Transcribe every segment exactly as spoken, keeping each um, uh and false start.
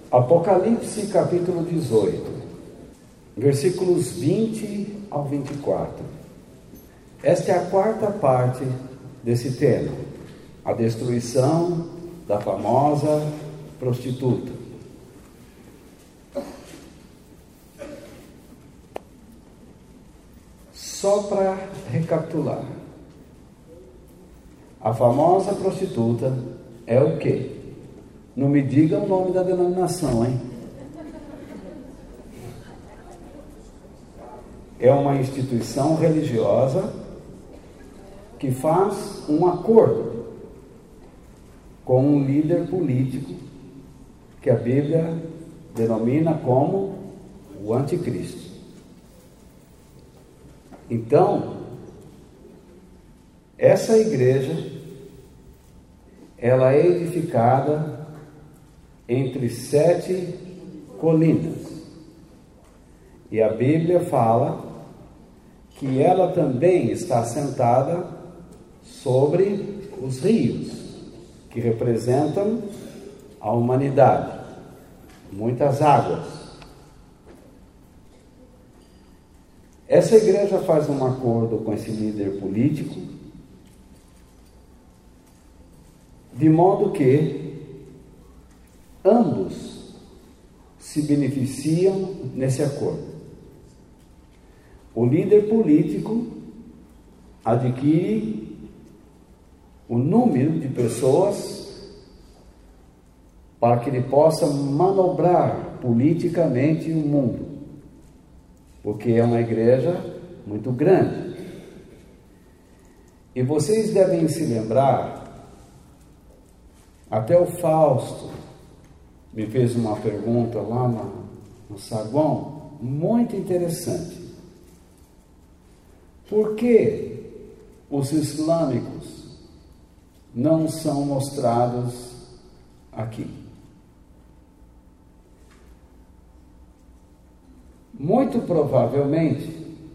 Apocalipse capítulo dezoito, versículos vinte ao vinte e quatro. Esta é a quarta parte desse tema, a destruição da famosa prostituta. Só para recapitular, a famosa prostituta é o quê? Não me diga o nome da denominação, hein? É uma instituição religiosa que faz um acordo com um líder político que a Bíblia denomina como o anticristo. Então, essa igreja, ela é edificada entre sete colinas. E a Bíblia fala que ela também está assentada sobre os rios, que representam a humanidade, muitas águas. Essa igreja faz um acordo com esse líder político, de modo que ambos se beneficiam nesse acordo. O líder político adquire o número de pessoas para que ele possa manobrar politicamente o mundo, porque é uma igreja muito grande. E vocês devem se lembrar, até o Fausto me fez uma pergunta lá no, no saguão, muito interessante. Por que os islâmicos não são mostrados aqui? Muito provavelmente,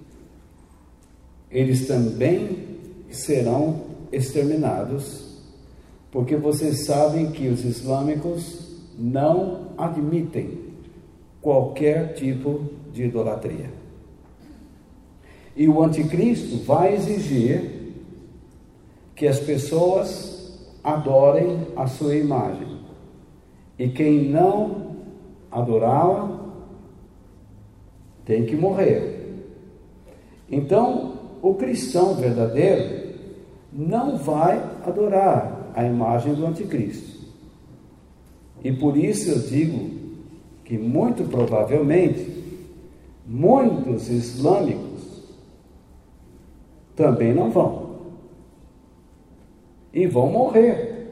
eles também serão exterminados, porque vocês sabem que os islâmicos não admitem qualquer tipo de idolatria. E o anticristo vai exigir que as pessoas adorem a sua imagem. E quem não adorá-la tem que morrer. Então, o cristão verdadeiro não vai adorar a imagem do anticristo. E por isso eu digo que muito provavelmente muitos islâmicos também não vão. E vão morrer.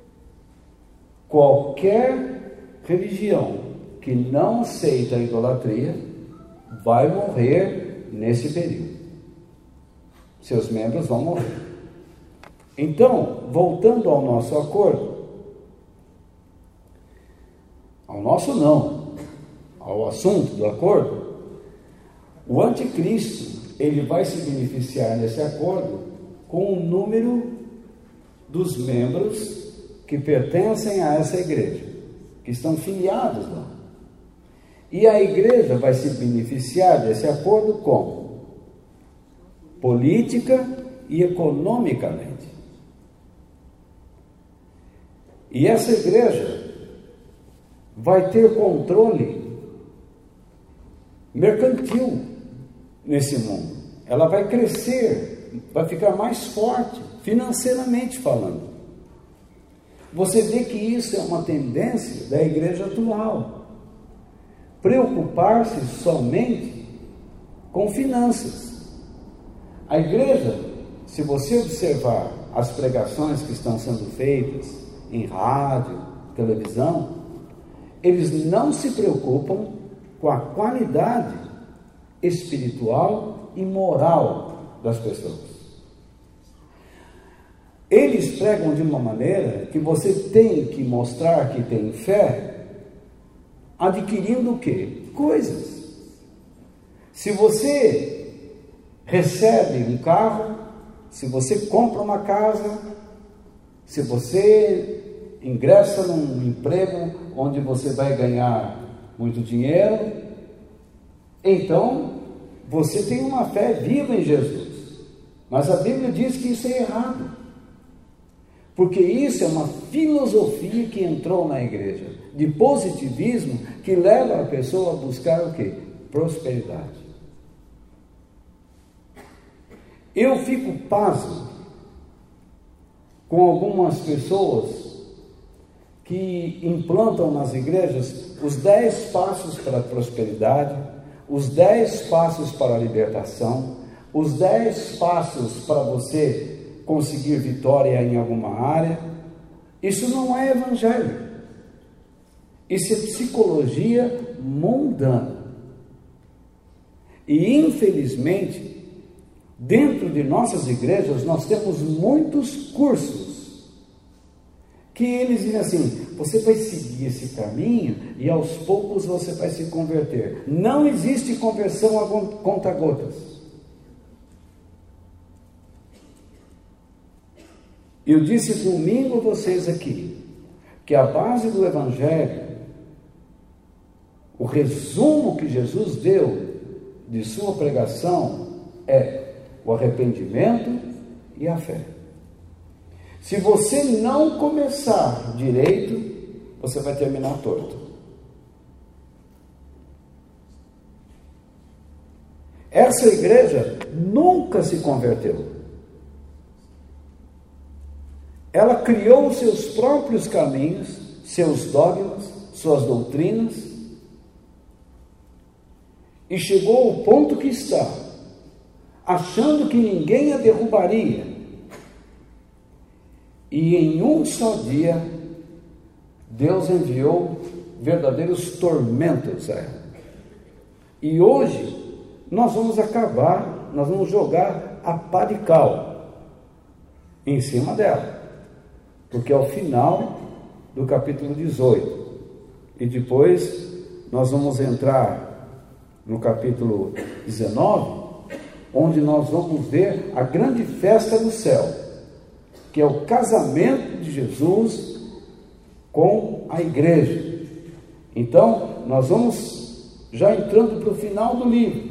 Qualquer religião que não aceita a idolatria vai morrer nesse período. Seus membros vão morrer. Então, voltando ao nosso acordo, ao nosso não, ao assunto do acordo, o anticristo, ele vai se beneficiar nesse acordo com o número dos membros que pertencem a essa igreja, que estão filiados lá. E a igreja vai se beneficiar desse acordo como? Política e economicamente. E essa igreja vai ter controle mercantil nesse mundo. Ela vai crescer, vai ficar mais forte, financeiramente falando. Você vê que isso é uma tendência da igreja atual. Preocupar-se somente com finanças. A igreja, se você observar as pregações que estão sendo feitas em rádio, televisão, eles não se preocupam com a qualidade espiritual e moral das pessoas. Eles pregam de uma maneira que você tem que mostrar que tem fé, adquirindo o quê? Coisas. Se você recebe um carro, se você compra uma casa, se você ingressa num emprego onde você vai ganhar muito dinheiro, então você tem uma fé viva em Jesus. Mas a Bíblia diz que isso é errado, porque isso é uma filosofia que entrou na igreja, de positivismo, que leva a pessoa a buscar o quê? Prosperidade. Eu fico pasmo com algumas pessoas que implantam nas igrejas os dez passos para a prosperidade, os dez passos para a libertação, os dez passos para você conseguir vitória em alguma área. Isso não é evangelho. Isso é psicologia mundana. E infelizmente, dentro de nossas igrejas, nós temos muitos cursos que eles dizem assim: você vai seguir esse caminho e aos poucos você vai se converter. Não existe conversão a conta-gotas. Eu disse domingo a vocês aqui que a base do evangelho, o resumo que Jesus deu de sua pregação é o arrependimento e a fé. Se você não começar direito, você vai terminar torto. Essa igreja nunca se converteu. Ela criou os seus próprios caminhos, seus dogmas, suas doutrinas, e chegou ao ponto que está, achando que ninguém a derrubaria. E em um só dia, Deus enviou verdadeiros tormentos a ela. E hoje, nós vamos acabar, nós vamos jogar a pá de cal em cima dela, porque é o final do capítulo dezoito. E depois, nós vamos entrar no capítulo dezenove, onde nós vamos ver a grande festa do céu, que é o casamento de Jesus com a igreja. Então, nós vamos já entrando para o final do livro,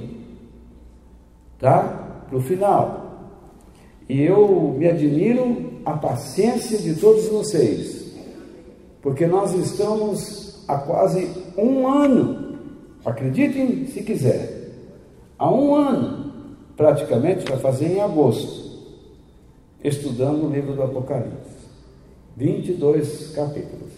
tá? Para o final. E eu me admiro a paciência de todos vocês, porque nós estamos há quase um ano, acreditem se quiser, há um ano, praticamente, vai fazer em agosto, estudando o livro do Apocalipse, vinte e dois capítulos.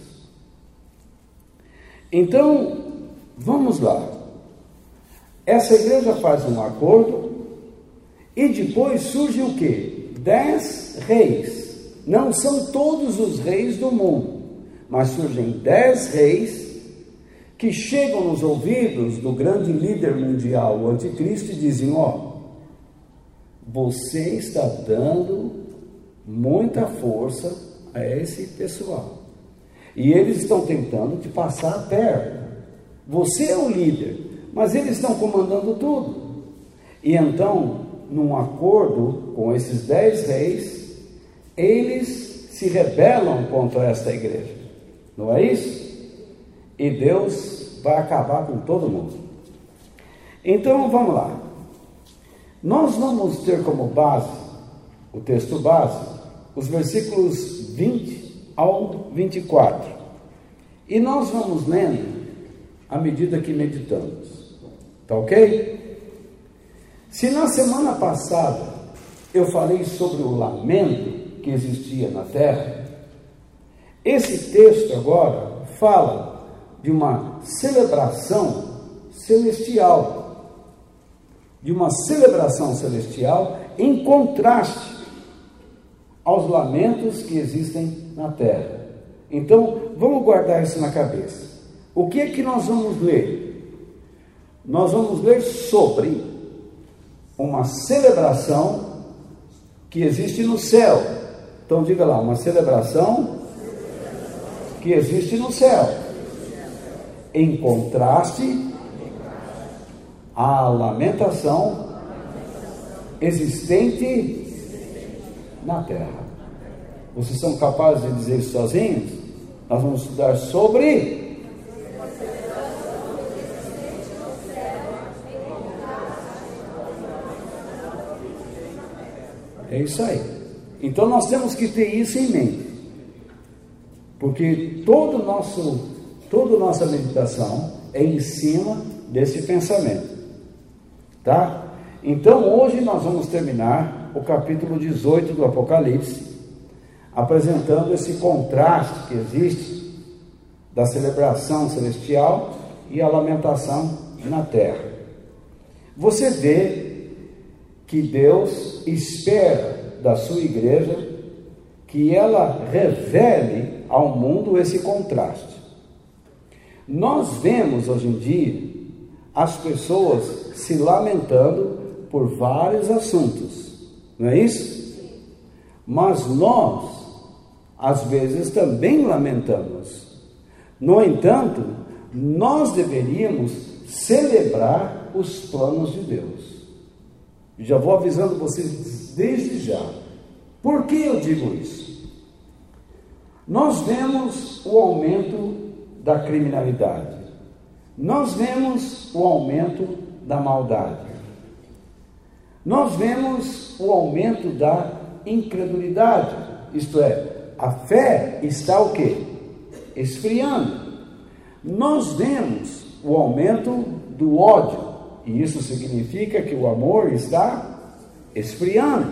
Então, vamos lá. Essa igreja faz um acordo e depois surge o quê? Dez reis. Não são todos os reis do mundo, mas surgem dez reis que chegam nos ouvidos do grande líder mundial, o anticristo, e dizem: ó, você está dando muita força a esse pessoal, e eles estão tentando te passar a perna. Você é o líder, mas eles estão comandando tudo. E então, num acordo com esses dez reis, eles se rebelam contra esta igreja, não é isso? E Deus vai acabar com todo mundo. Então vamos lá, nós vamos ter como base, o texto base, os versículos vinte ao vinte e quatro, e nós vamos lendo à medida que meditamos, tá ok? Se na semana passada eu falei sobre o lamento que existia na terra, esse texto agora fala de uma celebração celestial, de uma celebração celestial em contraste aos lamentos que existem na terra. Então, vamos guardar isso na cabeça. O que é que nós vamos ler? Nós vamos ler sobre uma celebração que existe no céu. Então, diga lá, uma celebração que existe no céu, em contraste à lamentação existente na terra. Vocês são capazes de dizer isso sozinhos? Nós vamos estudar sobre é isso aí. Então nós temos que ter isso em mente, porque todo nosso, toda a nossa meditação é em cima desse pensamento, tá? Então hoje nós vamos terminar o capítulo dezoito do Apocalipse, apresentando esse contraste que existe da celebração celestial e a lamentação na terra. Você vê que Deus espera da sua igreja que ela revele ao mundo esse contraste. Nós vemos hoje em dia as pessoas se lamentando por vários assuntos, não é isso? Mas nós, às vezes, também lamentamos. No entanto, nós deveríamos celebrar os planos de Deus. Já vou avisando vocês desde já. Por que eu digo isso? Nós vemos o aumento da criminalidade. Nós vemos o aumento da maldade. Nós vemos o aumento da incredulidade. Isto é, a fé está o quê? Esfriando. Nós vemos o aumento do ódio. E isso significa que o amor está esfriando.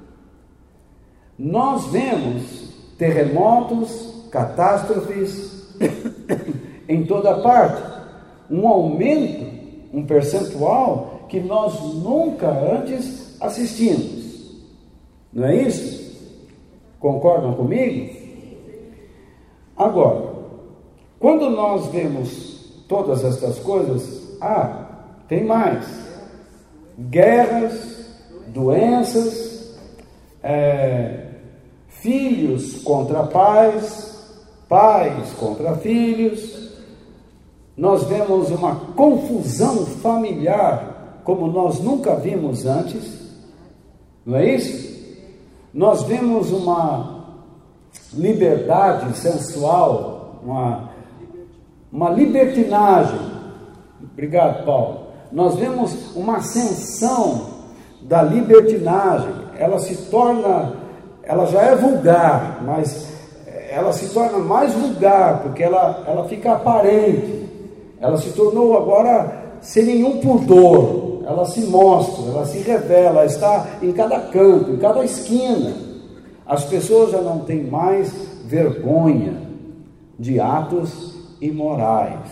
Nós vemos terremotos, catástrofes em toda parte. Um aumento, um percentual que nós nunca antes assistimos. Não é isso? Concordam comigo? Agora, quando nós vemos todas estas coisas, ah, tem mais. Guerras, doenças, é, filhos contra pais, pais contra filhos. Nós vemos uma confusão familiar como nós nunca vimos antes, não é isso? Nós vemos uma liberdade sensual, uma, uma libertinagem. Obrigado, Paulo. Nós vemos uma ascensão da libertinagem. Ela se torna, ela já é vulgar, mas ela se torna mais vulgar, porque ela, ela fica aparente. Ela se tornou agora sem nenhum pudor. Ela se mostra, ela se revela, ela está em cada canto, em cada esquina. As pessoas já não têm mais vergonha de atos imorais.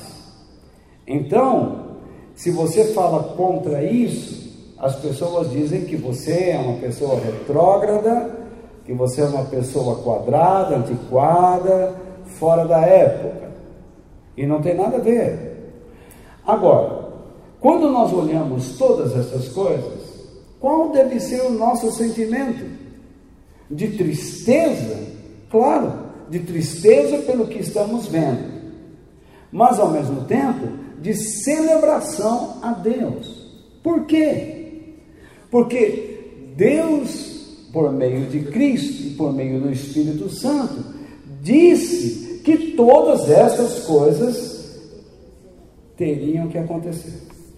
Então, se você fala contra isso, as pessoas dizem que você é uma pessoa retrógrada, que você é uma pessoa quadrada, antiquada, fora da época. E não tem nada a ver. Agora, quando nós olhamos todas essas coisas, qual deve ser o nosso sentimento? De tristeza? Claro, de tristeza pelo que estamos vendo, mas ao mesmo tempo de celebração a Deus. Por quê? Porque Deus, por meio de Cristo e por meio do Espírito Santo, disse que todas essas coisas teriam que acontecer.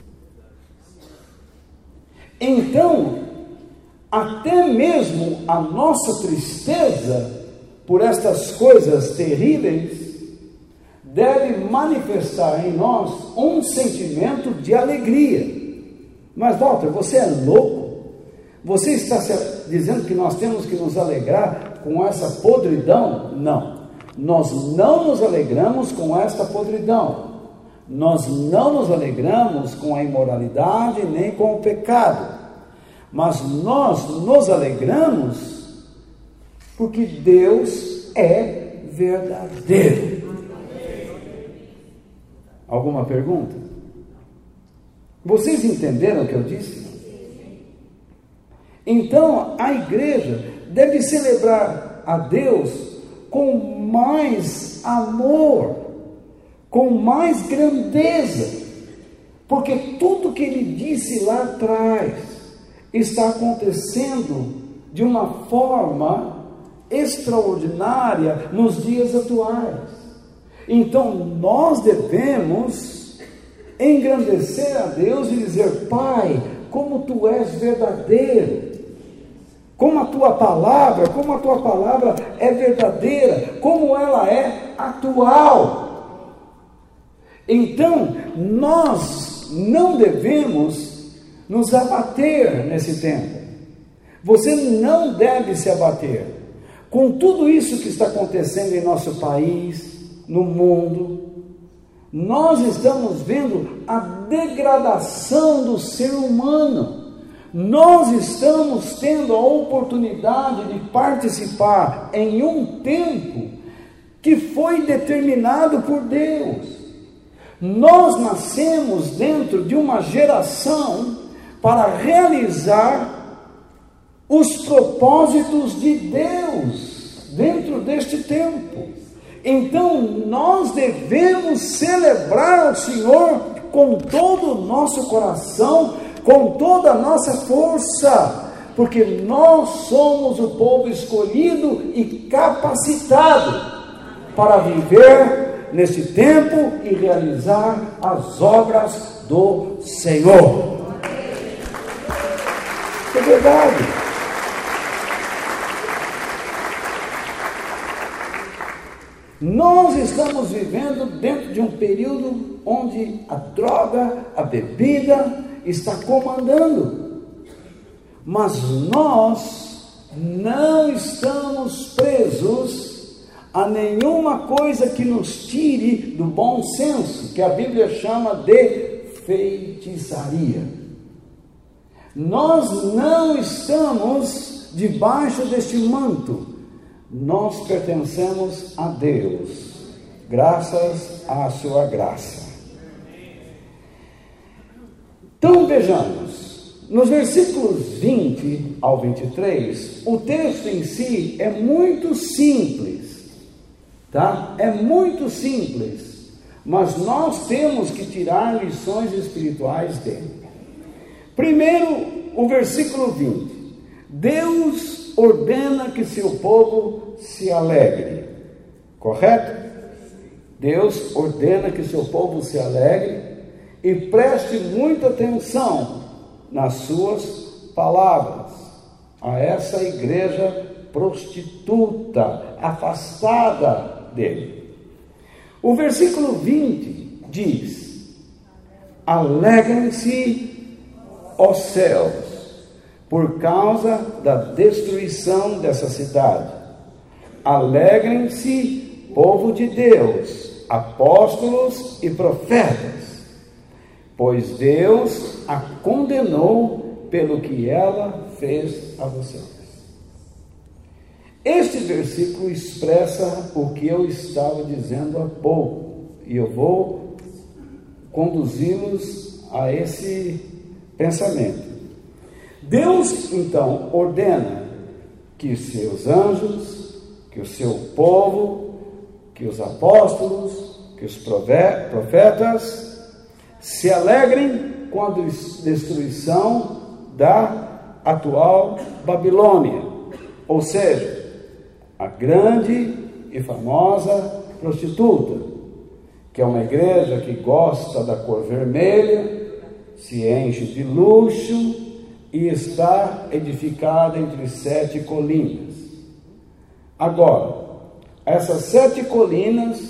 Então, até mesmo a nossa tristeza por estas coisas terríveis deve manifestar em nós um sentimento de alegria. Mas, Walter, você é louco? Você está dizendo que nós temos que nos alegrar com essa podridão? Não. Nós não nos alegramos com esta podridão. Nós não nos alegramos com a imoralidade nem com o pecado. Mas nós nos alegramos porque Deus é verdadeiro. Alguma pergunta? Vocês entenderam o que eu disse? Então, a igreja deve celebrar a Deus com mais amor, com mais grandeza, porque tudo que ele disse lá atrás está acontecendo de uma forma extraordinária nos dias atuais. Então nós devemos engrandecer a Deus e dizer: Pai, como Tu és verdadeiro, como a Tua palavra, como a Tua palavra é verdadeira, como ela é atual. Então nós não devemos nos abater nesse tempo. Você não deve se abater com tudo isso que está acontecendo em nosso país, no mundo. Nós estamos vendo a degradação do ser humano. Nós estamos tendo a oportunidade de participar em um tempo que foi determinado por Deus. Nós nascemos dentro de uma geração para realizar os propósitos de Deus dentro deste tempo. Então nós devemos celebrar o Senhor com todo o nosso coração, com toda a nossa força, porque nós somos o povo escolhido e capacitado para viver nesse tempo e realizar as obras do Senhor. É verdade. Nós estamos vivendo dentro de um período onde a droga, a bebida está comandando, mas nós não estamos presos a nenhuma coisa que nos tire do bom senso, que a Bíblia chama de feitiçaria. Nós não estamos debaixo deste manto. Nós pertencemos a Deus, graças à sua graça. Então vejamos, nos versículos vinte ao vinte e três, o texto em si é muito simples, tá? É muito simples, mas nós temos que tirar lições espirituais dele. Primeiro, o versículo vinte. Deus ordena que seu povo se alegre, correto? Deus ordena que seu povo se alegre e preste muita atenção nas suas palavras a essa igreja prostituta, afastada dele. O versículo vinte diz: alegrem-se, ó céus, por causa da destruição dessa cidade. Alegrem-se, povo de Deus, apóstolos e profetas, pois Deus a condenou pelo que ela fez a vocês. Este versículo expressa o que eu estava dizendo há pouco, e eu vou conduzi-los a esse pensamento. Deus, então, ordena que seus anjos, que o seu povo, que os apóstolos, que os profetas se alegrem com a destruição da atual Babilônia, ou seja, a grande e famosa prostituta, que é uma igreja que gosta da cor vermelha, se enche de luxo, e está edificada entre sete colinas. Agora, essas sete colinas,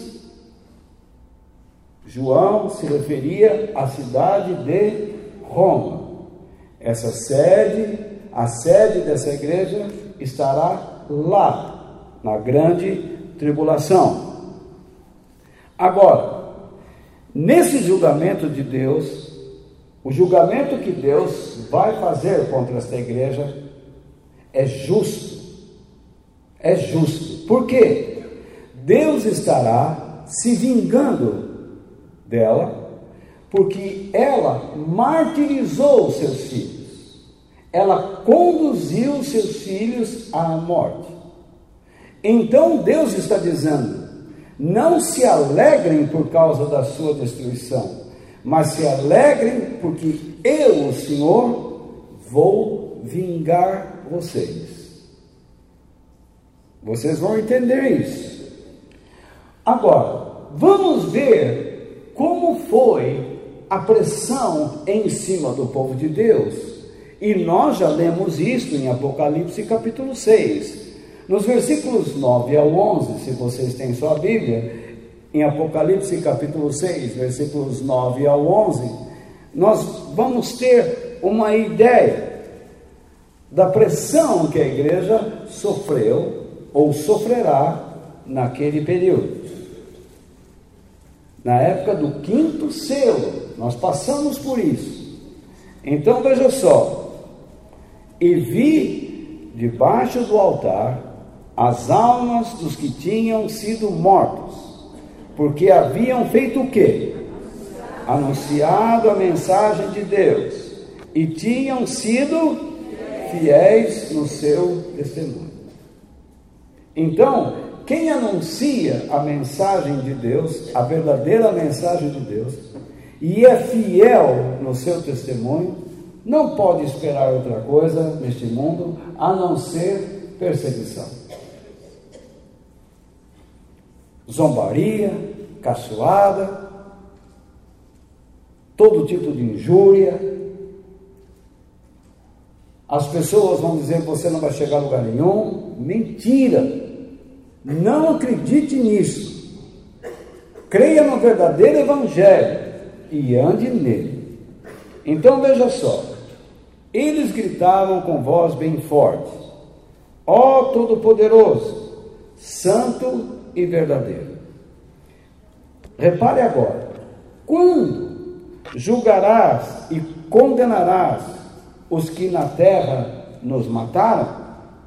João se referia à cidade de Roma. Essa sede, a sede dessa igreja estará lá, na grande tribulação. Agora, nesse julgamento de Deus, o julgamento que Deus vai fazer contra esta igreja é justo. É justo. Por quê? Deus estará se vingando dela, porque ela martirizou os seus filhos. Ela conduziu os seus filhos à morte. Então Deus está dizendo: não se alegrem por causa da sua destruição, mas se alegrem porque eu, o Senhor, vou vingar vocês. Vocês vão entender isso. Agora, vamos ver como foi a pressão em cima do povo de Deus. E nós já lemos isso em Apocalipse capítulo seis. Nos versículos nove ao onze, se vocês têm sua Bíblia, em Apocalipse capítulo seis, versículos nove ao onze, nós vamos ter uma ideia da pressão que a igreja sofreu ou sofrerá naquele período. Na época do quinto selo, nós passamos por isso. Então veja só: e vi debaixo do altar as almas dos que tinham sido mortos, porque haviam feito o quê? Anunciado a mensagem de Deus, e tinham sido fiéis no seu testemunho. Então, quem anuncia a mensagem de Deus, a verdadeira mensagem de Deus, e é fiel no seu testemunho, não pode esperar outra coisa neste mundo a não ser perseguição, zombaria, caçoada, todo tipo de injúria. As pessoas vão dizer que você não vai chegar a lugar nenhum. Mentira! Não acredite nisso. Creia no verdadeiro evangelho e ande nele. Então veja só: eles gritavam com voz bem forte: ó Todo-Poderoso, Santo e verdadeiro. Repare agora: quando julgarás e condenarás os que na terra nos mataram?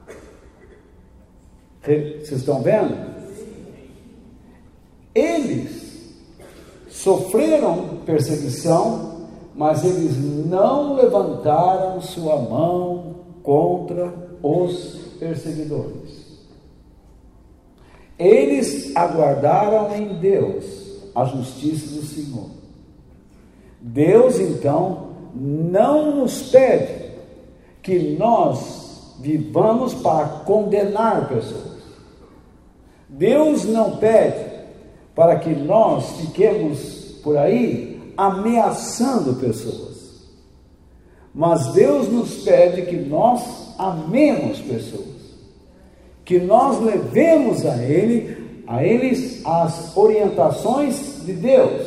Vocês estão vendo? Eles sofreram perseguição, mas eles não levantaram sua mão contra os perseguidores. Eles aguardaram em Deus a justiça do Senhor. Deus, então, não nos pede que nós vivamos para condenar pessoas. Deus não pede para que nós fiquemos por aí ameaçando pessoas. Mas Deus nos pede que nós amemos pessoas, que nós levemos a Ele, a eles as orientações de Deus.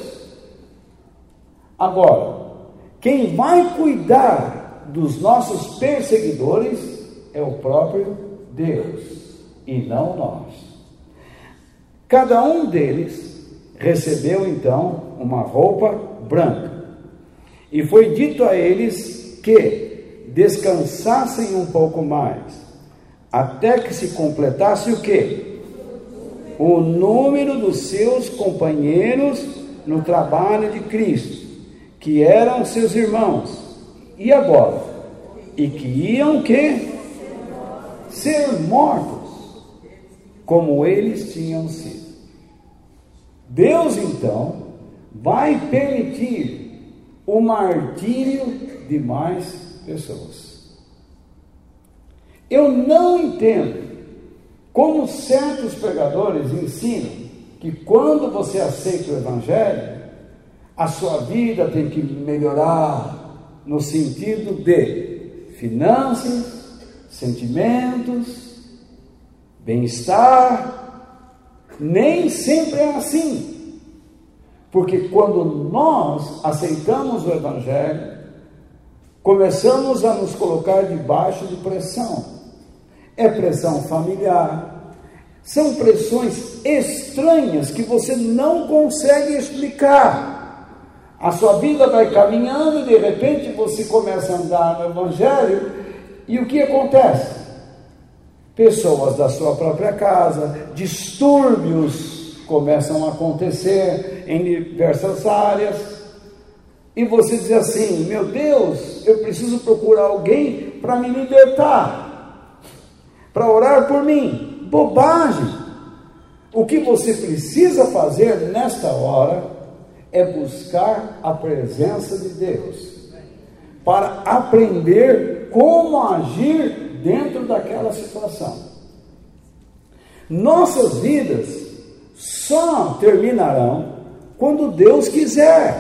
Agora, quem vai cuidar dos nossos perseguidores é o próprio Deus e não nós. Cada um deles recebeu então uma roupa branca, e foi dito a eles que descansassem um pouco mais, até que se completasse o quê? O número dos seus companheiros no trabalho de Cristo, que eram seus irmãos. E agora? E que iam que? Ser mortos, como eles tinham sido. Deus, então, vai permitir o martírio de mais pessoas. Eu não entendo como certos pregadores ensinam que quando você aceita o Evangelho, a sua vida tem que melhorar no sentido de finanças, sentimentos, bem-estar. Nem sempre é assim, porque quando nós aceitamos o Evangelho, começamos a nos colocar debaixo de pressão. É pressão familiar, são pressões estranhas que você não consegue explicar. A sua vida vai caminhando e de repente você começa a andar no Evangelho, e o que acontece? Pessoas da sua própria casa, distúrbios começam a acontecer em diversas áreas, e você diz assim: meu Deus, eu preciso procurar alguém para me libertar, para orar por mim. Bobagem! O que você precisa fazer nesta hora é buscar a presença de Deus, para aprender como agir dentro daquela situação. Nossas vidas só terminarão quando Deus quiser.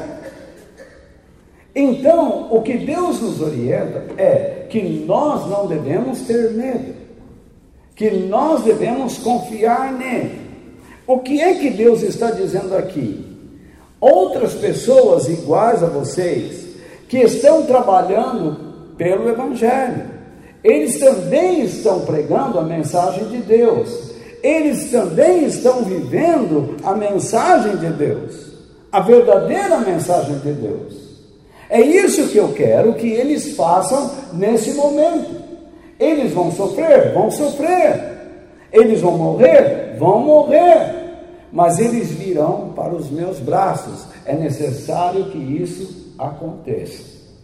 Então, o que Deus nos orienta é que nós não devemos ter medo, que nós devemos confiar nele. O que é que Deus está dizendo aqui? Outras pessoas iguais a vocês, que estão trabalhando pelo Evangelho, eles também estão pregando a mensagem de Deus, eles também estão vivendo a mensagem de Deus, a verdadeira mensagem de Deus. É isso que eu quero que eles façam nesse momento. Eles vão sofrer? Vão sofrer. Eles vão morrer? Vão morrer. Mas eles virão para os meus braços. É necessário que isso aconteça.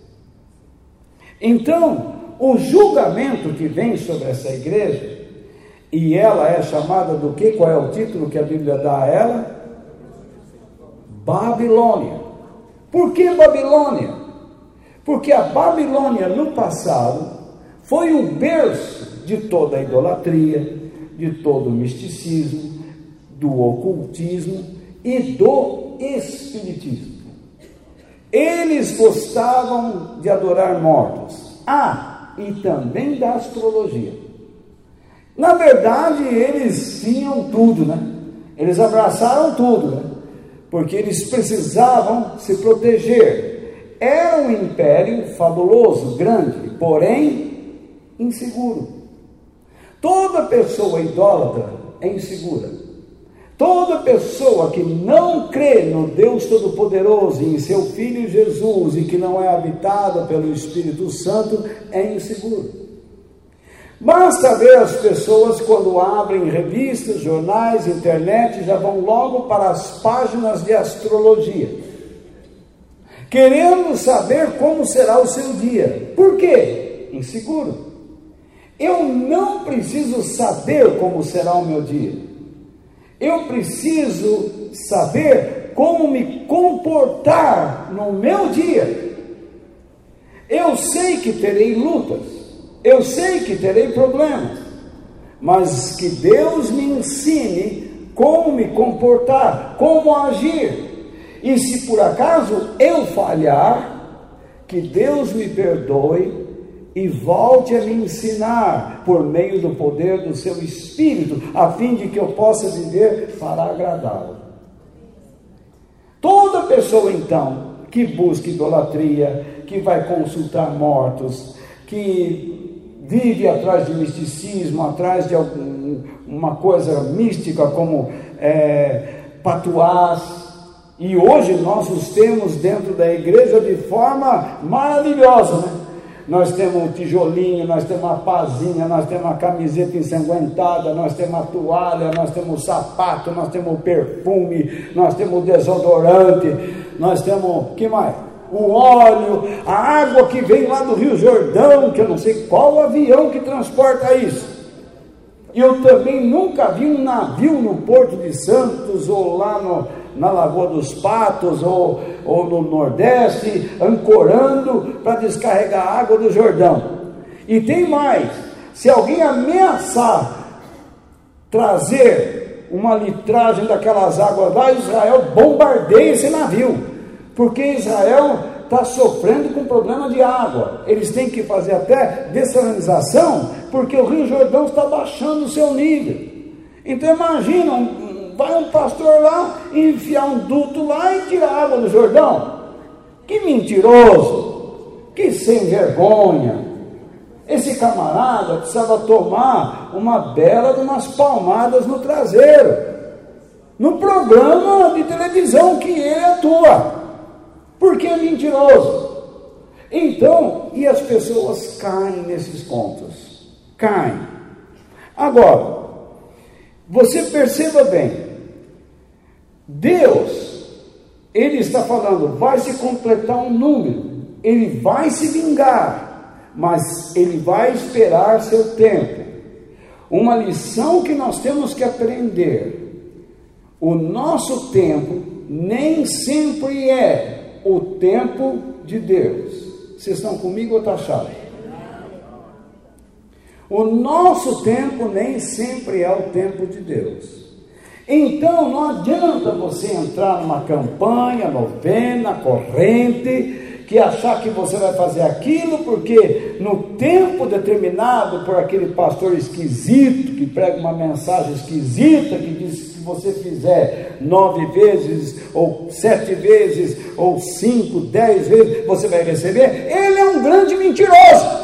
Então, o julgamento que vem sobre essa igreja, e ela é chamada do quê? Qual é o título que a Bíblia dá a ela? Babilônia. Por que Babilônia? Porque a Babilônia no passado foi o berço de toda a idolatria, de todo o misticismo, do ocultismo e do espiritismo. Eles gostavam de adorar mortos. Ah, e também da astrologia. Na verdade, eles tinham tudo, né? Eles abraçaram tudo, né? Porque eles precisavam se proteger. Era um império fabuloso, grande, porém inseguro. Toda pessoa idólatra é insegura. Toda pessoa que não crê no Deus Todo-Poderoso e em seu Filho Jesus e que não é habitada pelo Espírito Santo é inseguro. Basta ver as pessoas quando abrem revistas, jornais, internet, já vão logo para as páginas de astrologia, querendo saber como será o seu dia. Por quê? Inseguro. Eu não preciso saber como será o meu dia. Eu preciso saber como me comportar no meu dia. Eu sei que terei lutas. Eu sei que terei problemas, mas que Deus me ensine como me comportar, como agir. E se por acaso eu falhar, que Deus me perdoe e volte a me ensinar por meio do poder do seu Espírito, a fim de que eu possa viver para agradá-lo. Toda pessoa, então, que busca idolatria, que vai consultar mortos, que vive atrás de misticismo, atrás de alguma coisa mística como é, patuás, e hoje nós os temos dentro da igreja de forma maravilhosa, né? Nós temos um tijolinho, nós temos uma pazinha, nós temos uma camiseta ensanguentada, nós temos uma toalha, nós temos um sapato, nós temos um perfume, nós temos um desodorante, nós temos, que mais? O óleo, a água que vem lá do Rio Jordão, que eu não sei qual avião que transporta isso. Eu também nunca vi um navio no Porto de Santos, ou lá no, na Lagoa dos Patos, ou, ou no Nordeste, ancorando para descarregar a água do Jordão. E tem mais, se alguém ameaçar trazer uma litragem daquelas águas lá, Israel bombardeia esse navio. Porque Israel está sofrendo com problema de água. Eles têm que fazer até dessalinização, porque o Rio Jordão está baixando o seu nível. Então imagina, um, vai um pastor lá, enfiar um duto lá e tirar a água do Jordão. Que mentiroso, que sem vergonha. Esse camarada precisava tomar uma bela de umas palmadas no traseiro, no programa de televisão que ele atua. Porque é mentiroso. Então, e as pessoas caem nesses contos. Caem. Agora, você perceba bem, Deus, Ele está falando, vai se completar um número, Ele vai se vingar, mas Ele vai esperar seu tempo. Uma lição que nós temos que aprender: o nosso tempo nem sempre é o tempo de Deus. Vocês estão comigo ou está chato? O nosso tempo nem sempre é o tempo de Deus. Então não adianta você entrar numa campanha, novena, corrente, que achar que você vai fazer aquilo, porque no tempo determinado por aquele pastor esquisito, que prega uma mensagem esquisita, que diz que se você fizer nove vezes, ou sete vezes, ou cinco, dez vezes, você vai receber. Ele é um grande mentiroso,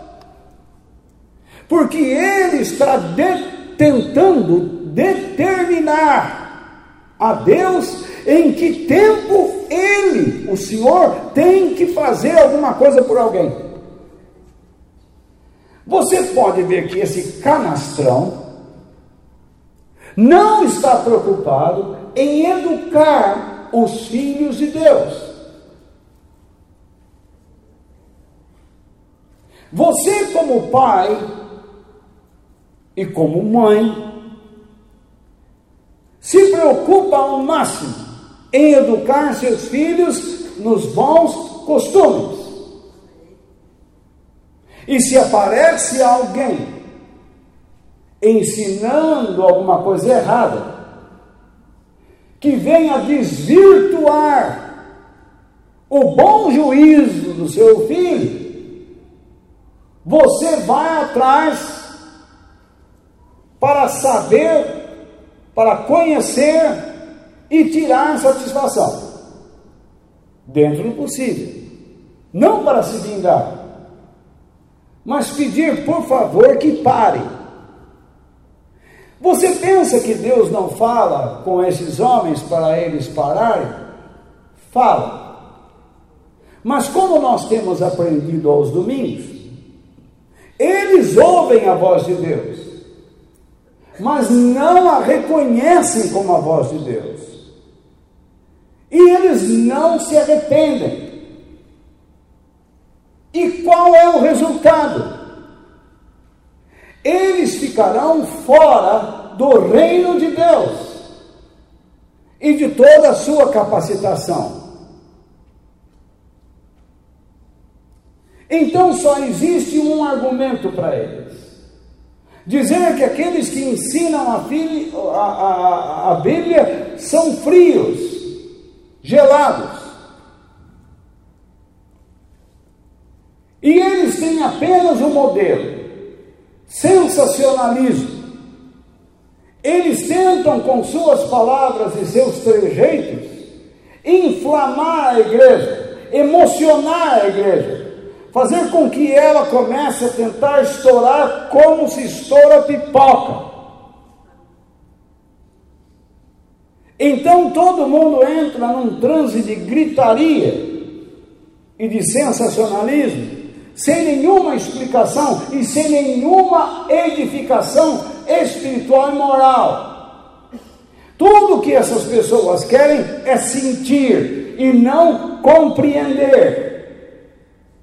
porque ele está de, tentando determinar a Deus em que tempo ele, o Senhor, tem que fazer alguma coisa por alguém. Você pode ver que esse canastrão não está preocupado em educar os filhos de Deus. Você, como pai e como mãe, se preocupa ao máximo em educar seus filhos nos bons costumes. E se aparece alguém ensinando alguma coisa errada, que venha desvirtuar o bom juízo do seu filho, você vai atrás para saber, para conhecer e tirar satisfação, dentro do possível, não para se vingar, mas pedir por favor que pare. Você pensa que Deus não fala com esses homens para eles pararem? Fala. Mas como nós temos aprendido aos domingos, eles ouvem a voz de Deus, mas não a reconhecem como a voz de Deus. E eles não se arrependem. E qual é o resultado? Eles ficarão fora do reino de Deus e de toda a sua capacitação. Então só existe um argumento para eles: dizer que aqueles que ensinam a, filha, a, a, a Bíblia são frios, gelados. E eles têm apenas um modelo: sensacionalismo. Eles tentam, com suas palavras e seus trejeitos, inflamar a igreja, emocionar a igreja, fazer com que ela comece a tentar estourar como se estoura pipoca. Então todo mundo entra num transe de gritaria e de sensacionalismo, sem nenhuma explicação e sem nenhuma edificação espiritual e moral. Tudo que essas pessoas querem é sentir e não compreender.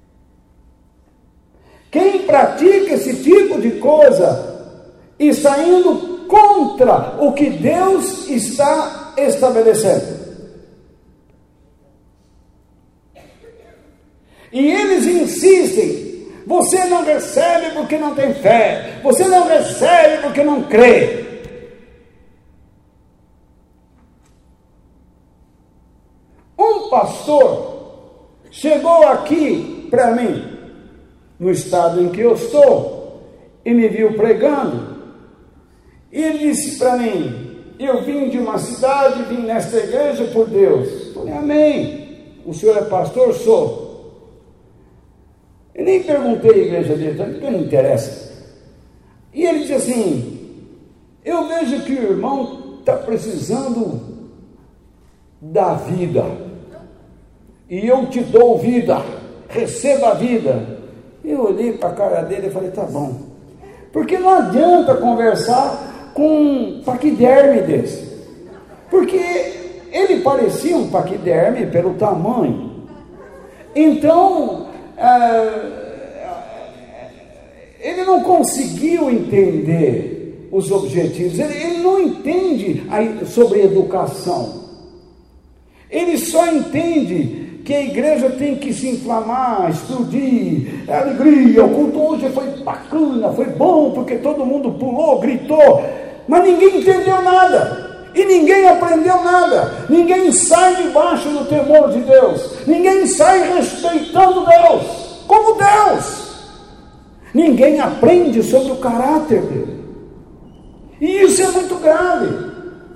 Quem pratica esse tipo de coisa está indo contra o que Deus está estabelecendo. E eles insistem: você não recebe porque não tem fé, você não recebe porque não crê. Um pastor chegou aqui para mim, no estado em que eu estou, e me viu pregando, e ele disse para mim: eu vim de uma cidade, vim nesta igreja por Deus. Eu falei: amém. O senhor é pastor? Sou. Eu nem perguntei a igreja dele, porque não interessa. E ele disse assim: eu vejo que o irmão está precisando da vida, e eu te dou vida, receba a vida. Eu olhei para a cara dele e falei: tá bom, porque não adianta conversar com um paquiderme desse, porque ele parecia um paquiderme pelo tamanho. Então ele não conseguiu entender os objetivos, ele, ele não entende a, sobre educação, ele só entende que a igreja tem que se inflamar, explodir, a alegria, o culto hoje foi bacana, foi bom, porque todo mundo pulou, gritou, mas ninguém entendeu nada. E ninguém aprendeu nada, ninguém sai debaixo do temor de Deus, ninguém sai respeitando Deus, como Deus. Ninguém aprende sobre o caráter dele. E isso é muito grave.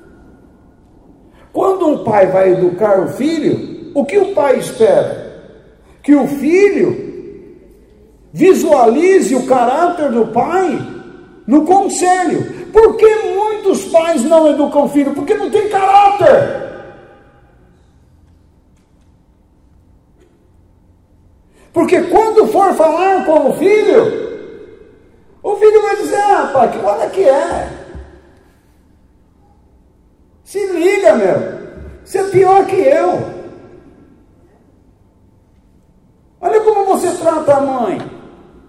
Quando um pai vai educar o filho, o que o pai espera? Que o filho visualize o caráter do pai no conselho. Por que muitos pais não educam o filho? Porque não tem caráter. Porque quando for falar com o filho, o filho vai dizer: ah, pai, que hora que é? Se liga, meu. Você é pior que eu. Olha como você trata a mãe.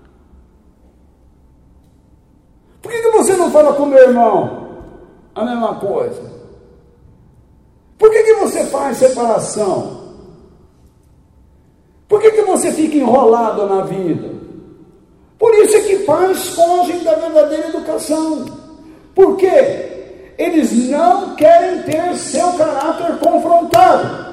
Por que, que você não fala com meu irmão a mesma coisa? Por que, que você faz separação? Por que, que você fica enrolado na vida? Por isso é que pais fogem da verdadeira educação. Por quê? Eles não querem ter seu caráter confrontado.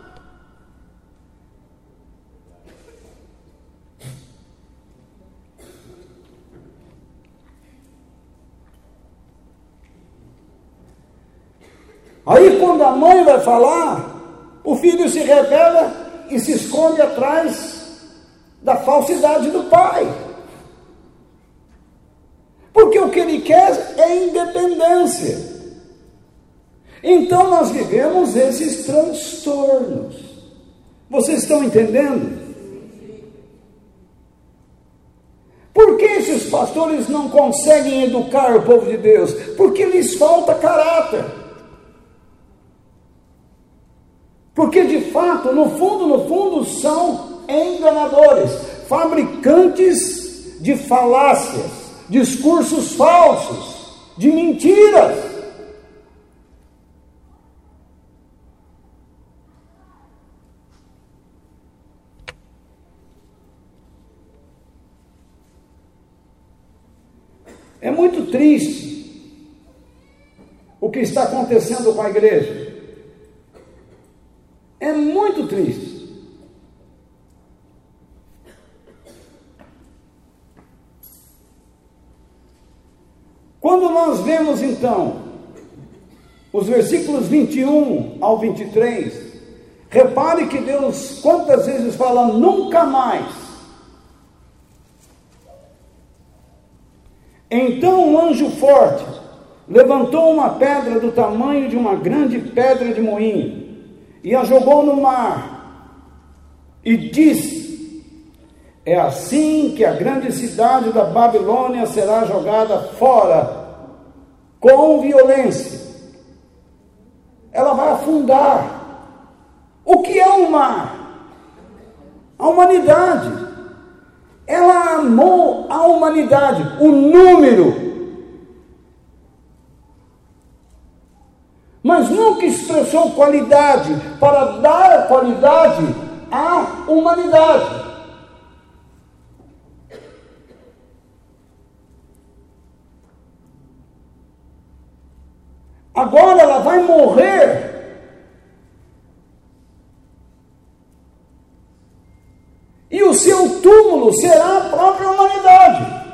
Aí quando a mãe vai falar, o filho se rebela e se esconde atrás da falsidade do pai. Porque o que ele quer é independência. Então nós vivemos esses transtornos. Vocês estão entendendo? Por que esses pastores não conseguem educar o povo de Deus? Porque lhes falta caráter. Porque de fato, no fundo, no fundo, são enganadores, fabricantes de falácias, discursos falsos, de mentiras. É muito triste o que está acontecendo com a igreja. É muito triste. Quando nós vemos então os versículos vinte e um ao vinte e três, repare que Deus quantas vezes fala nunca mais. Então um anjo forte levantou uma pedra do tamanho de uma grande pedra de moinho e a jogou no mar, e disse: é assim que a grande cidade da Babilônia será jogada fora, com violência. Ela vai afundar. O que é o mar? A humanidade. Ela amou a humanidade, o número, mas nunca expressou qualidade para dar qualidade à humanidade. Agora ela vai morrer. E o seu túmulo será a própria humanidade.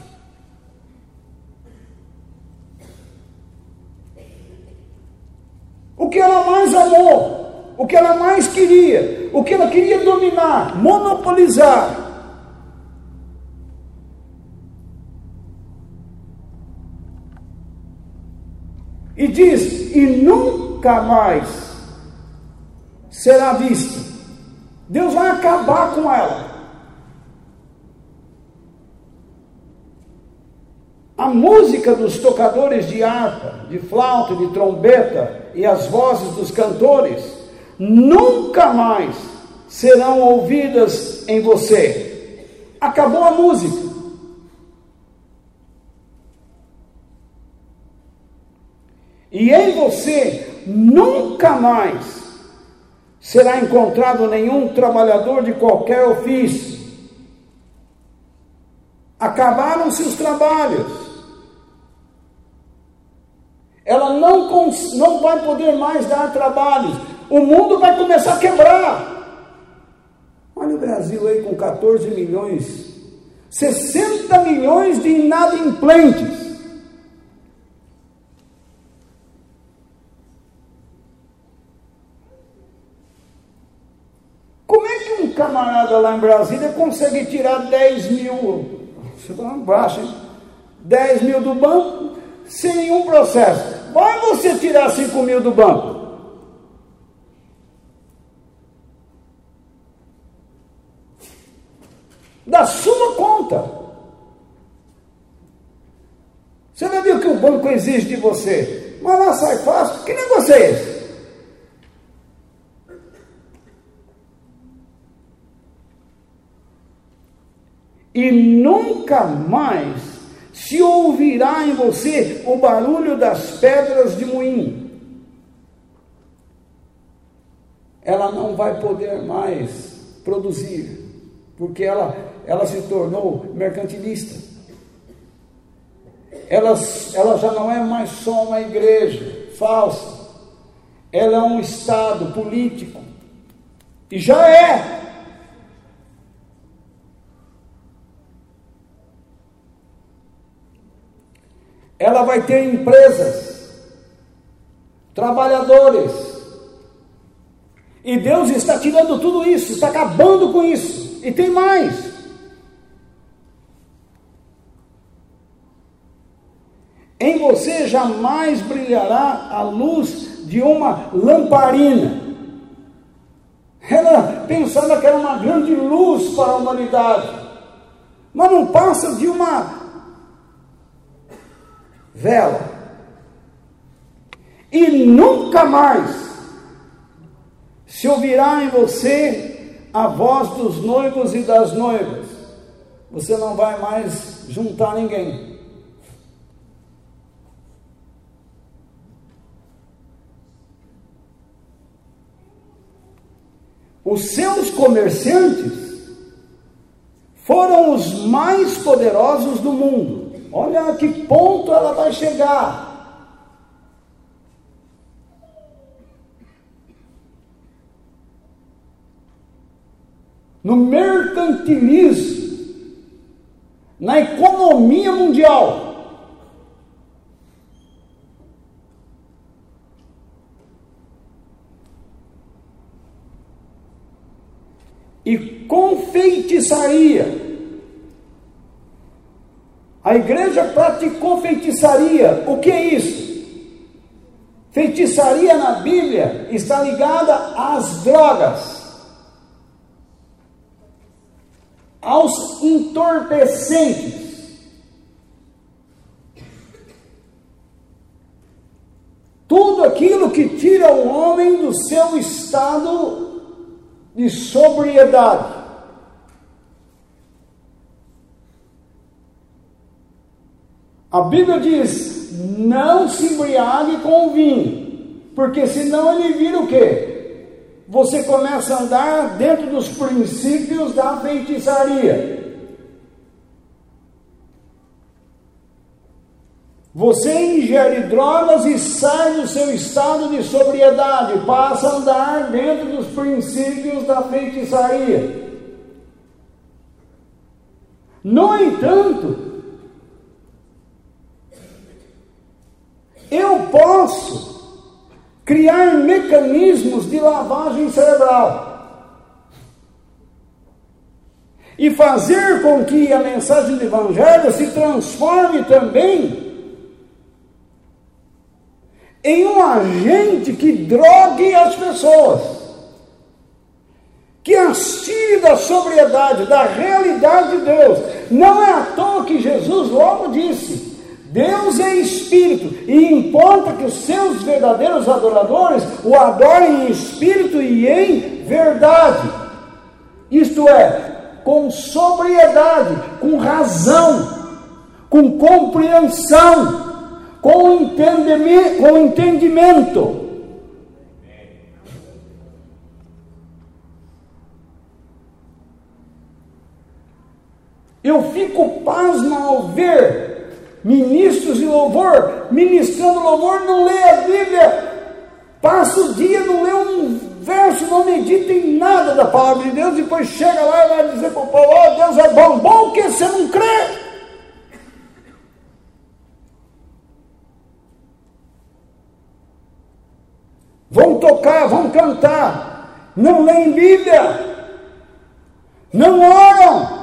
O que ela mais amou, o que ela mais queria, o que ela queria dominar, monopolizar. E diz: e nunca mais será vista. Deus vai acabar com ela. A música dos tocadores de harpa, de flauta, de trombeta e as vozes dos cantores nunca mais serão ouvidas em você. Acabou a música. E em você nunca mais será encontrado nenhum trabalhador de qualquer ofício. Acabaram-se os trabalhos. ela não, cons- não vai poder mais dar trabalhos, o mundo vai começar a quebrar. Olha o Brasil aí com catorze milhões, sessenta milhões de inadimplentes. Como é que um camarada lá em Brasília consegue tirar dez mil, você está baixo, hein? dez mil do banco, sem nenhum processo? Vai você tirar cinco mil do banco? Da sua conta. Você não viu que o banco exige de você? Mas lá sai fácil. Que negócio é esse? E nunca mais se ouvirá em você o barulho das pedras de moinho. Ela não vai poder mais produzir, porque ela, ela se tornou mercantilista. Ela, ela já não é mais só uma igreja falsa, ela é um estado político, e já é. Ela vai ter empresas, trabalhadores, e Deus está tirando tudo isso, está acabando com isso, e tem mais. Em você jamais brilhará a luz de uma lamparina. Ela pensava que era uma grande luz para a humanidade, mas não passa de uma vela. E nunca mais se ouvirá em você a voz dos noivos e das noivas. Você não vai mais juntar ninguém. Os seus comerciantes foram os mais poderosos do mundo. Olha a que ponto ela vai chegar. No mercantilismo, na economia mundial. E com feitiçaria. A igreja praticou feitiçaria. O que é isso? Feitiçaria na Bíblia está ligada às drogas, aos entorpecentes. Tudo aquilo que tira o homem do seu estado de sobriedade. A Bíblia diz: não se embriague com o vinho, porque senão ele vira o quê? Você começa a andar dentro dos princípios da feitiçaria. Você ingere drogas e sai do seu estado de sobriedade, passa a andar dentro dos princípios da feitiçaria. No entanto, eu posso criar mecanismos de lavagem cerebral e fazer com que a mensagem do Evangelho se transforme também em um agente que drogue as pessoas, que as tire da sobriedade, da realidade de Deus. Não é à toa que Jesus logo disse: Deus é Espírito, e importa que os seus verdadeiros adoradores o adorem em Espírito e em verdade. Isto é, com sobriedade, com razão, com compreensão, com entendimento, com entendimento. Eu fico pasmo ao ver ministros de louvor, ministrando louvor, não lê a Bíblia, passa o dia, não lê um verso, não medita em nada da palavra de Deus, depois chega lá e vai dizer para o povo: oh, Deus é bom, bom que você não crê. Vão tocar, vão cantar, não leem Bíblia, não oram,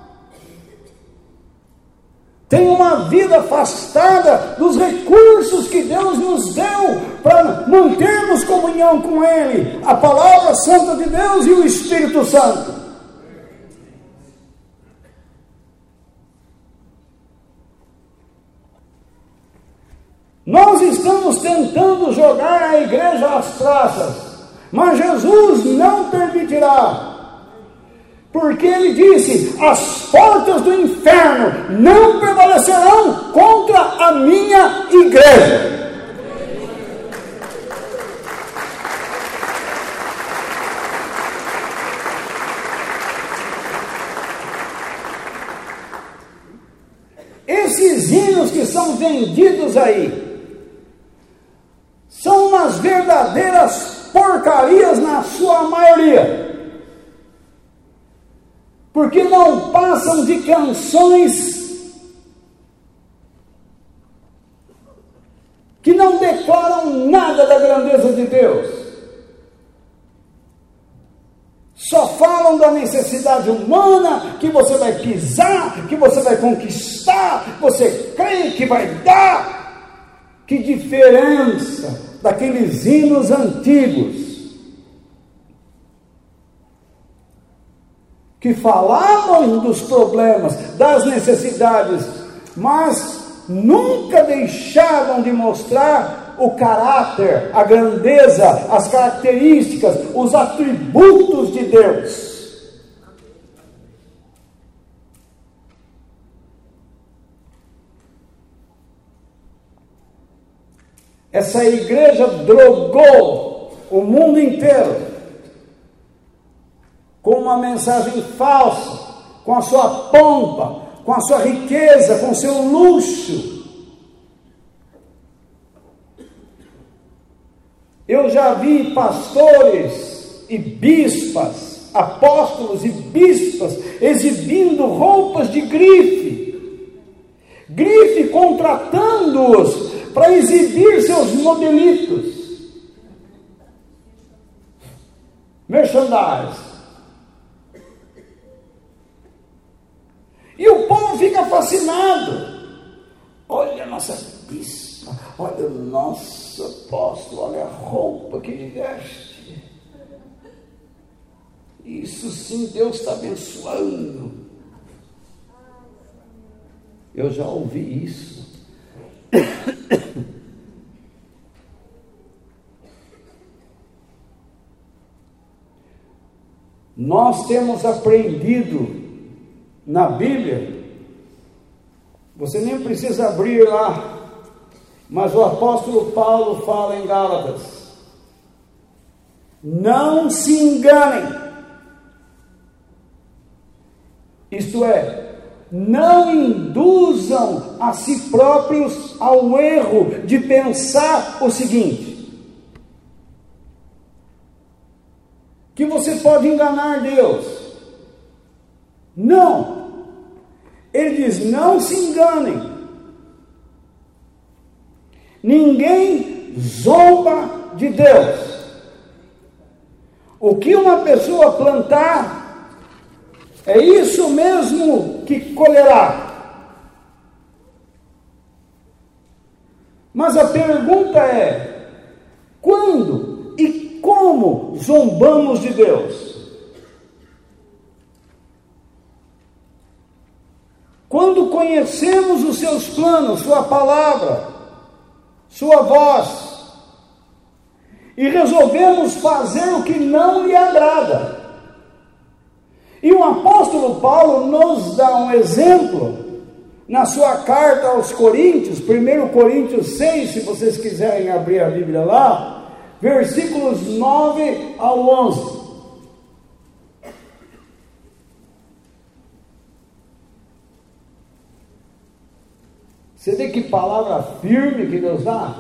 tem uma vida afastada dos recursos que Deus nos deu para mantermos comunhão com Ele, a palavra santa de Deus e o Espírito Santo. Nós estamos tentando jogar a igreja às traças, mas Jesus não permitirá, porque Ele disse: as portas do inferno não prevalecerão contra a minha igreja. Esses hinos que são vendidos aí são umas verdadeiras porcarias na sua maioria, porque não passam de canções que não declaram nada da grandeza de Deus, só falam da necessidade humana, que você vai pisar, que você vai conquistar, você crê que vai dar. Que diferença daqueles hinos antigos que falavam dos problemas, das necessidades, mas nunca deixavam de mostrar o caráter, a grandeza, as características, os atributos de Deus. Essa igreja drogou o mundo inteiro com uma mensagem falsa, com a sua pompa, com a sua riqueza, com o seu luxo. Eu já vi pastores e bispas, apóstolos e bispas, exibindo roupas de grife, grife contratando-os para exibir seus modelitos, merchandise. E o povo fica fascinado. Olha a nossa bispa, olha o nosso apóstolo, olha a roupa que ele veste. Isso sim, Deus está abençoando. Eu já ouvi isso. Nós temos aprendido na Bíblia, você nem precisa abrir lá, mas o apóstolo Paulo fala em Gálatas: não se enganem, isto é, não induzam a si próprios ao erro de pensar o seguinte: que você pode enganar Deus. Não. Ele diz: não se enganem. Ninguém zomba de Deus. O que uma pessoa plantar, é isso mesmo que colherá. Mas a pergunta é: quando e como zombamos de Deus? Quando conhecemos os seus planos, sua palavra, sua voz, e resolvemos fazer o que não lhe agrada. E o apóstolo Paulo nos dá um exemplo na sua carta aos Coríntios, primeiro Coríntios seis, se vocês quiserem abrir a Bíblia lá, versículos nove ao onze. Você vê que palavra firme que Deus dá?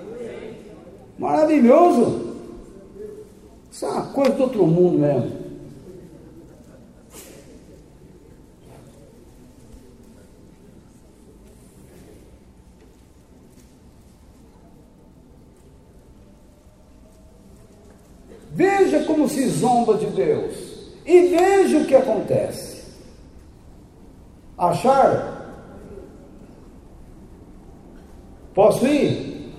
Maravilhoso. Isso é uma coisa do outro mundo mesmo. Veja como se zomba de Deus. E veja o que acontece. Acharam? Posso ir?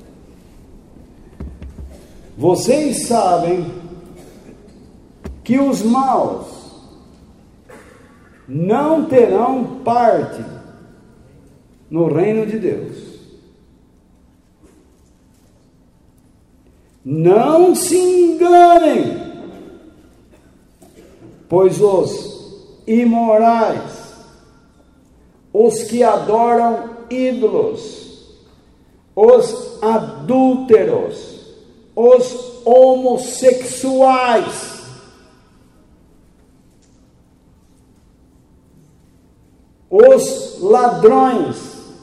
Vocês sabem que os maus não terão parte no reino de Deus. Não se enganem, pois os imorais, os que adoram ídolos, os adúlteros, os homossexuais, os ladrões,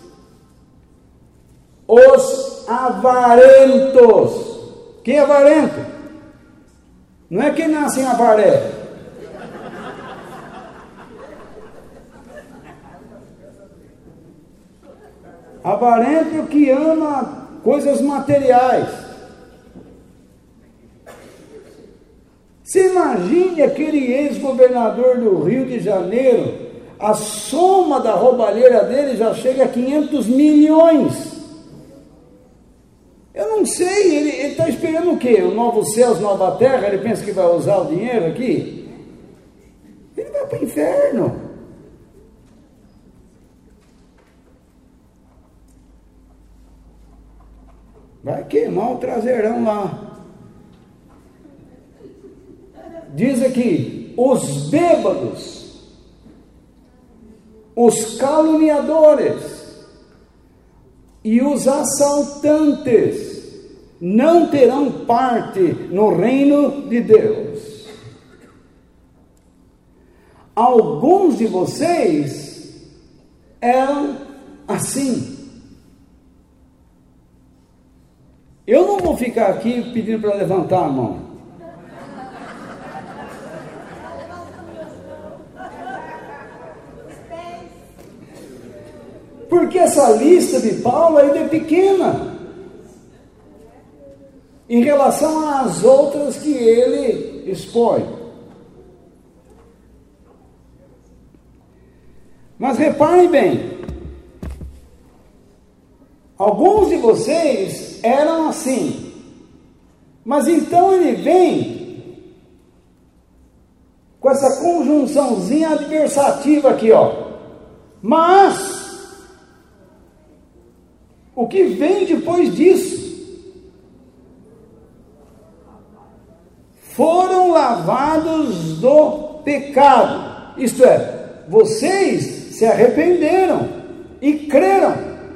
os avarentos. Quem é avarento? Não é quem nasce em avaré. Avarento é o que ama coisas materiais. Você imagine aquele ex-governador do Rio de Janeiro, a soma da roubalheira dele já chega a quinhentos milhões. Eu não sei, ele está esperando o quê? O novo céus, nova terra? Ele pensa que vai usar o dinheiro aqui? Ele vai para o inferno. Vai queimar o traseirão lá. Diz aqui, os bêbados, os caluniadores e os assaltantes não terão parte no reino de Deus. Alguns de vocês eram assim. Eu não vou ficar aqui pedindo para levantar a mão. Porque essa lista de Paulo ainda é pequena em relação às outras que ele expõe. Mas reparem bem, alguns de vocês eram assim, mas então ele vem com essa conjunçãozinha adversativa aqui, ó. Mas o que vem depois disso? Foram lavados do pecado. Isto é, vocês se arrependeram e creram.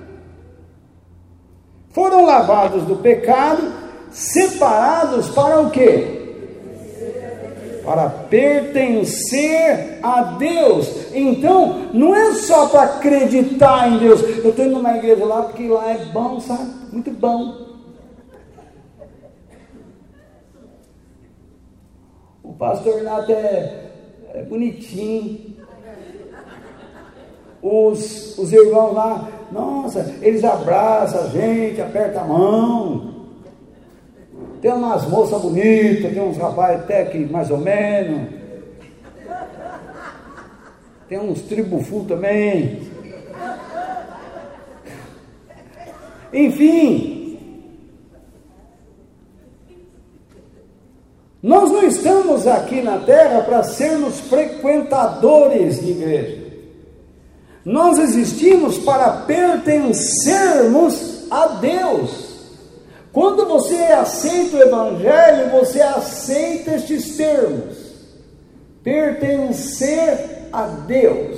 Foram lavados do pecado, separados para o quê? Para pertencer a Deus. Então, não é só para acreditar em Deus. Eu estou indo numa igreja lá porque lá é bom, sabe? Muito bom. O pastor Renato é, é bonitinho. Os, os irmãos lá, nossa, eles abraçam a gente, apertam a mão. Tem umas moças bonitas, tem uns rapazes até que mais ou menos. Tem uns tribufu também. Enfim. Nós não estamos aqui na terra para sermos frequentadores de igreja. Nós existimos para pertencermos a Deus. Quando você aceita o Evangelho, você aceita estes termos: pertencer a Deus.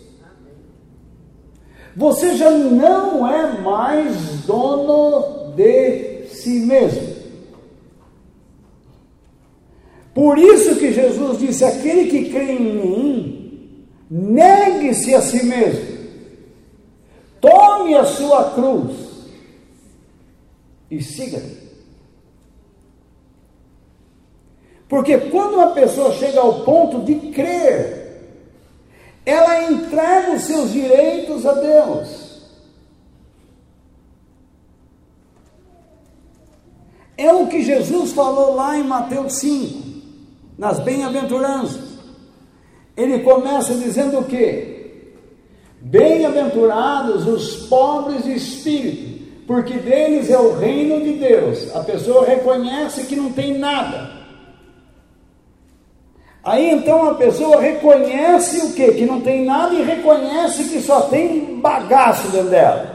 Você já não é mais dono de si mesmo. Por isso que Jesus disse: aquele que crê em mim, negue-se a si mesmo, tome a sua cruz e siga-me. Porque quando uma pessoa chega ao ponto de crer, ela entrega os seus direitos a Deus. É o que Jesus falou lá em Mateus cinco, nas bem-aventuranças. Ele começa dizendo o quê? Bem-aventurados os pobres de espírito, porque deles é o reino de Deus. A pessoa reconhece que não tem nada. Aí então a pessoa reconhece o quê? Que não tem nada, e reconhece que só tem bagaço dentro dela.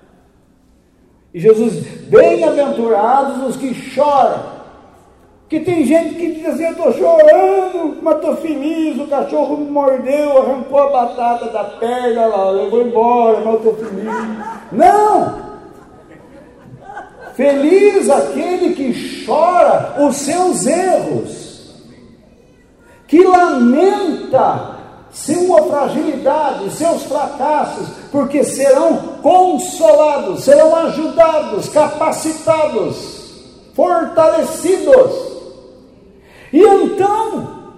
E Jesus diz, bem-aventurados os que choram. Que tem gente que diz assim, eu estou chorando, mas estou feliz, o cachorro me mordeu, arrancou a batata da perna lá, eu vou embora, mas eu estou feliz. Não! Feliz aquele que chora os seus erros, que lamenta sua fragilidade, seus fracassos, porque serão consolados, serão ajudados, capacitados, fortalecidos. E então,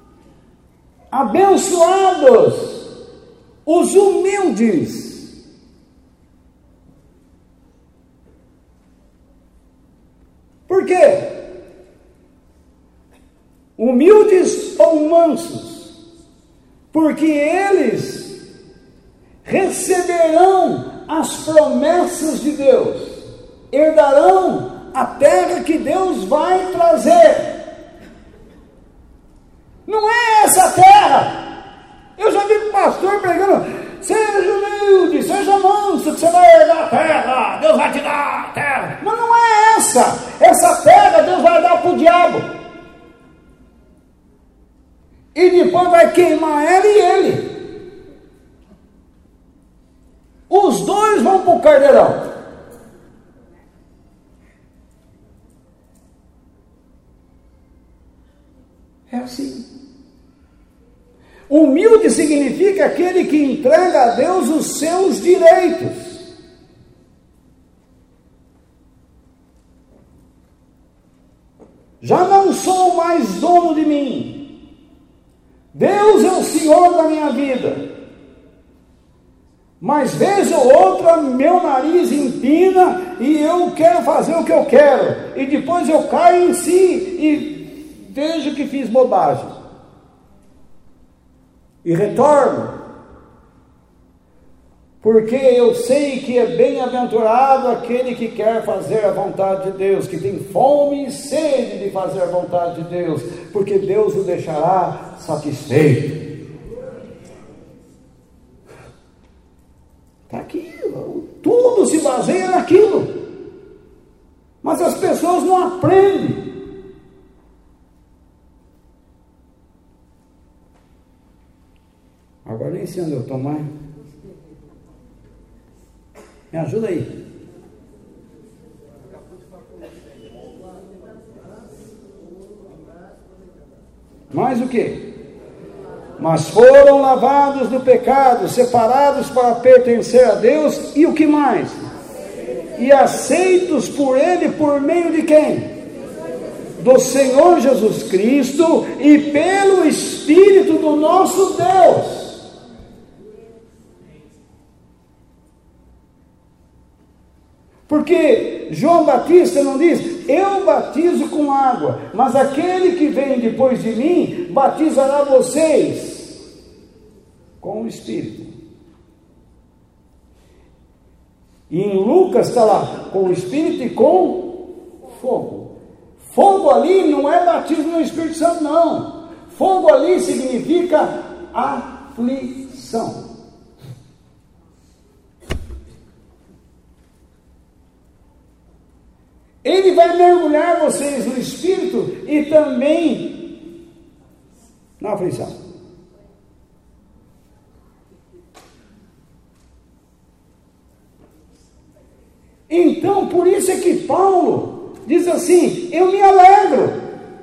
abençoados os humildes. Por quê? Humildes ou mansos? Porque eles receberão as promessas de Deus, herdarão a terra que Deus vai trazer. Não é essa terra. Eu já vi o pastor pregando, seja humilde, seja manso, que você vai herdar a terra, Deus vai te dar a terra. Mas não é essa. Essa terra Deus vai dar para o diabo. E depois vai queimar ela e ele. Os dois vão para o carneirão. É assim. Humilde significa aquele que entrega a Deus os seus direitos. Já não sou mais dono de mim. Deus é o Senhor da minha vida. Mas vez ou outra meu nariz empina e eu quero fazer o que eu quero. E depois eu caio em si e vejo que fiz bobagem. E retorno, porque eu sei que é bem-aventurado aquele que quer fazer a vontade de Deus, que tem fome e sede de fazer a vontade de Deus, porque Deus o deixará satisfeito. Está aqui, tudo se baseia naquilo, mas as pessoas não aprendem. Agora nem sei onde eu estou mais. Me ajuda aí. Mais o quê? Mas foram lavados do pecado, separados para pertencer a Deus, e o que mais? E aceitos por Ele por meio de quem? Do Senhor Jesus Cristo e pelo Espírito do nosso Deus. Porque João Batista não diz, eu batizo com água, mas aquele que vem depois de mim, batizará vocês com o Espírito. E em Lucas está lá, com o Espírito e com fogo. Fogo ali não é batismo no Espírito Santo, não. Fogo ali significa aflição. Ele vai mergulhar vocês no Espírito e também na aflição. Então, por isso é que Paulo diz assim, eu me alegro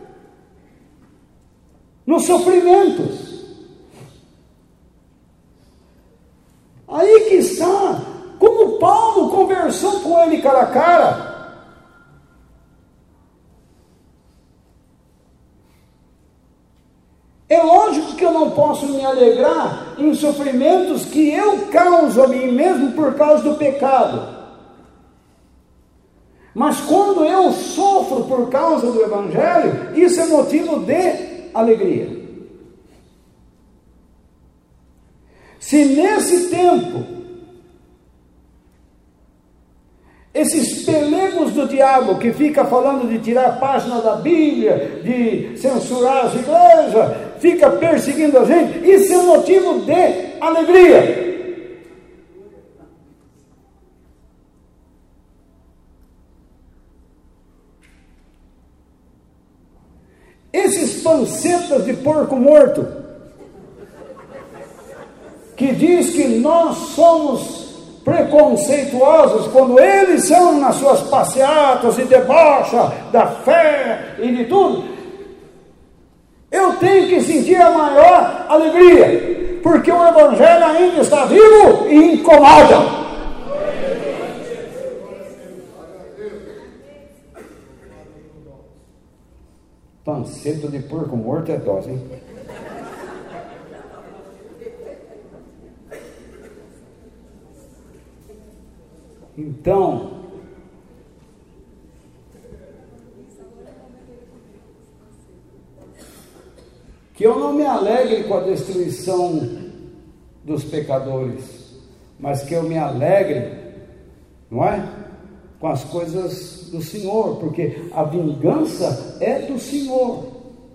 nos sofrimentos. Aí que está ele cara a cara. É lógico que eu não posso me alegrar em sofrimentos que eu causo a mim mesmo por causa do pecado. Mas quando eu sofro por causa do Evangelho, isso é motivo de alegria. Se nesse tempo, esses pelegos do diabo que fica falando de tirar a página da Bíblia, de censurar as igrejas, fica perseguindo a gente, isso é motivo de alegria. Esses pancetas de porco morto, que diz que nós somos preconceituosos quando eles são nas suas passeatas e debocha da fé e de tudo, eu tenho que sentir a maior alegria, porque o Evangelho ainda está vivo e incomoda. Panceta de porco morto é dose, hein? Então, que eu não me alegre com a destruição dos pecadores, mas que eu me alegre, não é? Com as coisas do Senhor, porque a vingança é do Senhor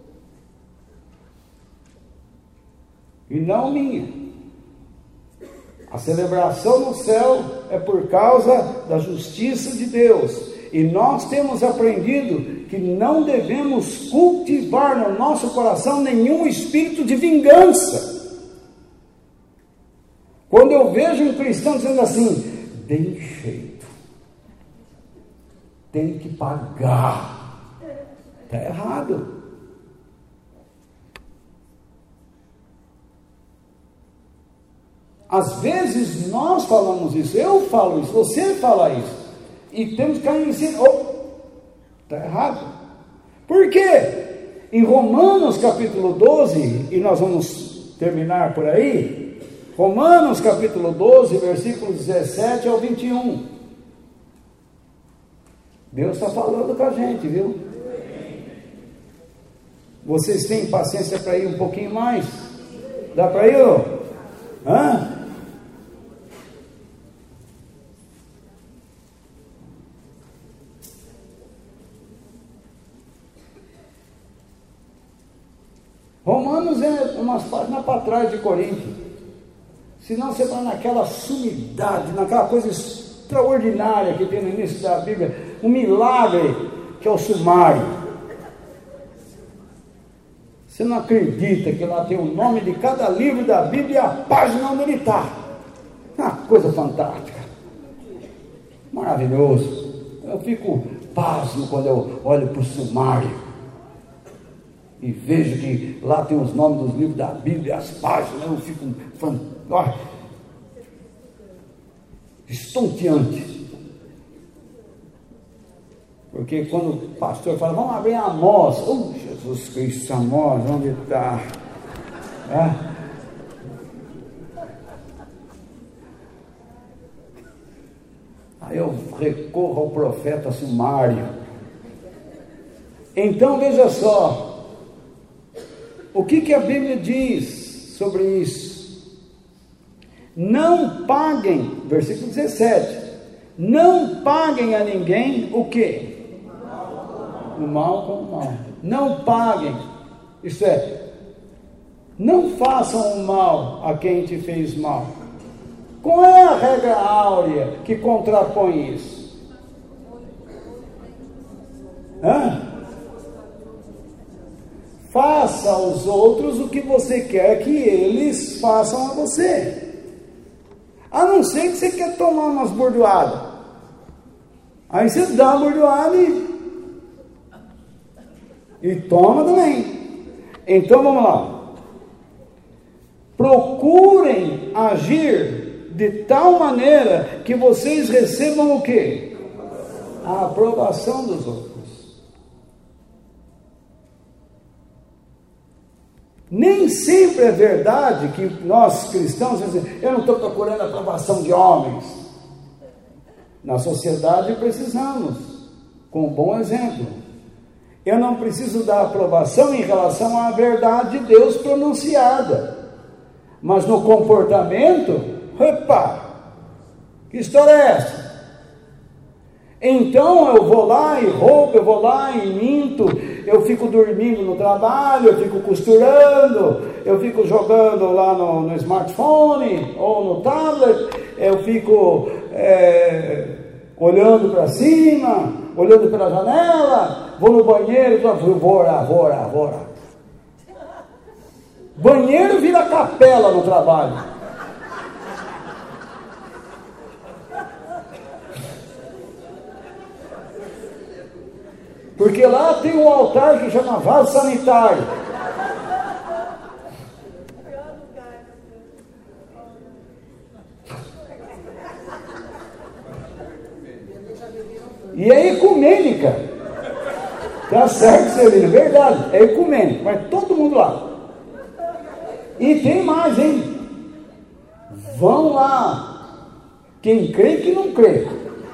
e não minha. A celebração no céu é por causa da justiça de Deus, e nós temos aprendido que não devemos cultivar no nosso coração nenhum espírito de vingança. Quando eu vejo um cristão dizendo assim, dê jeito, tem que pagar, está errado. Às vezes nós falamos isso, eu falo isso, você fala isso, e temos que cair em cima, oh, está errado. Por quê? Em Romanos capítulo doze, e nós vamos terminar por aí, Romanos capítulo doze, versículos dezessete ao vinte e um, Deus está falando com a gente, viu? Vocês têm paciência para ir um pouquinho mais? Dá para ir? Hã? Romanos é umas páginas para trás de Coríntios. Senão você vai naquela sumidade, naquela coisa extraordinária que tem no início da Bíblia, um milagre que é o sumário. Você não acredita que lá tem o nome de cada livro da Bíblia e a página onde ele está. Uma coisa fantástica, maravilhoso. Eu fico pasmo quando eu olho para o sumário e vejo que lá tem os nomes dos livros da Bíblia, as páginas, eu fico fantástico, estonteante. Porque quando o pastor fala, vamos abrir Amós, oh Jesus Cristo, Amós, onde está? É? Aí eu recorro ao profeta sumário. Então veja só, o que, que a Bíblia diz sobre isso? Não paguem, versículo dezessete, não paguem a ninguém o quê? O mal com o mal. Não paguem, isto é, não façam o mal a quem te fez mal. Qual é a regra áurea que contrapõe isso? Hã? Faça aos outros o que você quer que eles façam a você. A não ser que você quer tomar umas bordoadas. Aí você dá uma bordoada e, e toma também. Então vamos lá. Procurem agir de tal maneira que vocês recebam o quê? a aprovação dos outros. Nem sempre é verdade que nós cristãos dizemos, eu não estou procurando a aprovação de homens. Na sociedade precisamos, com um bom exemplo. Eu não preciso da aprovação em relação à verdade de Deus pronunciada. Mas no comportamento, opa, que história é essa? Então eu vou lá e roubo, eu vou lá e minto, eu fico dormindo no trabalho, eu fico costurando, eu fico jogando lá no, no smartphone ou no tablet, eu fico é, olhando para cima, olhando pela janela, vou no banheiro, vou orar, vou orar, vou orar. Banheiro vira capela no trabalho. Porque lá tem um altar que chama vaso sanitário. E é ecumênica. Tá certo, Celino, verdade. É ecumênica, mas todo mundo lá. E tem mais, hein? Vão lá. Quem crê e quem não crê.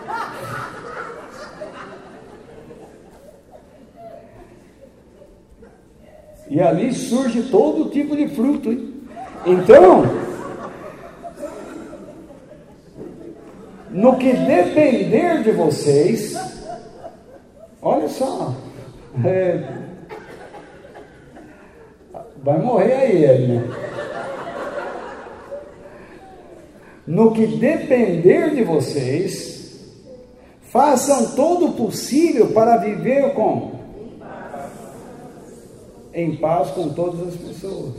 E ali surge todo tipo de fruto, hein? Então, no que depender de vocês, olha só, é, vai morrer aí, né? No que depender de vocês, façam todo o possível para viver como? Em paz com todas as pessoas.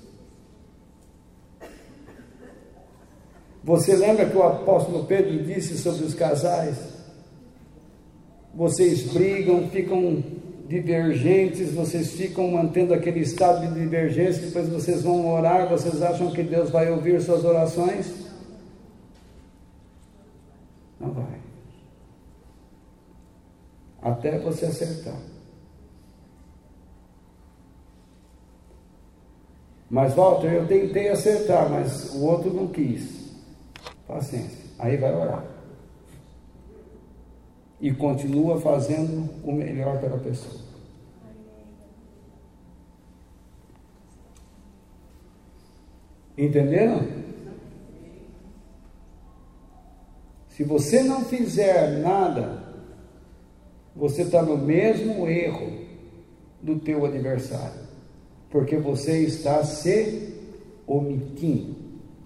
Você lembra que o apóstolo Pedro disse sobre os casais? Vocês brigam, ficam divergentes, vocês ficam mantendo aquele estado de divergência, depois vocês vão orar, vocês acham que Deus vai ouvir suas orações? Não vai. Até você acertar. Mas, Walter, eu tentei acertar, mas o outro não quis. Paciência. Aí vai orar. E continua fazendo o melhor pela pessoa. Entenderam? Se você não fizer nada, você está no mesmo erro do teu adversário. Porque você está se omitindo.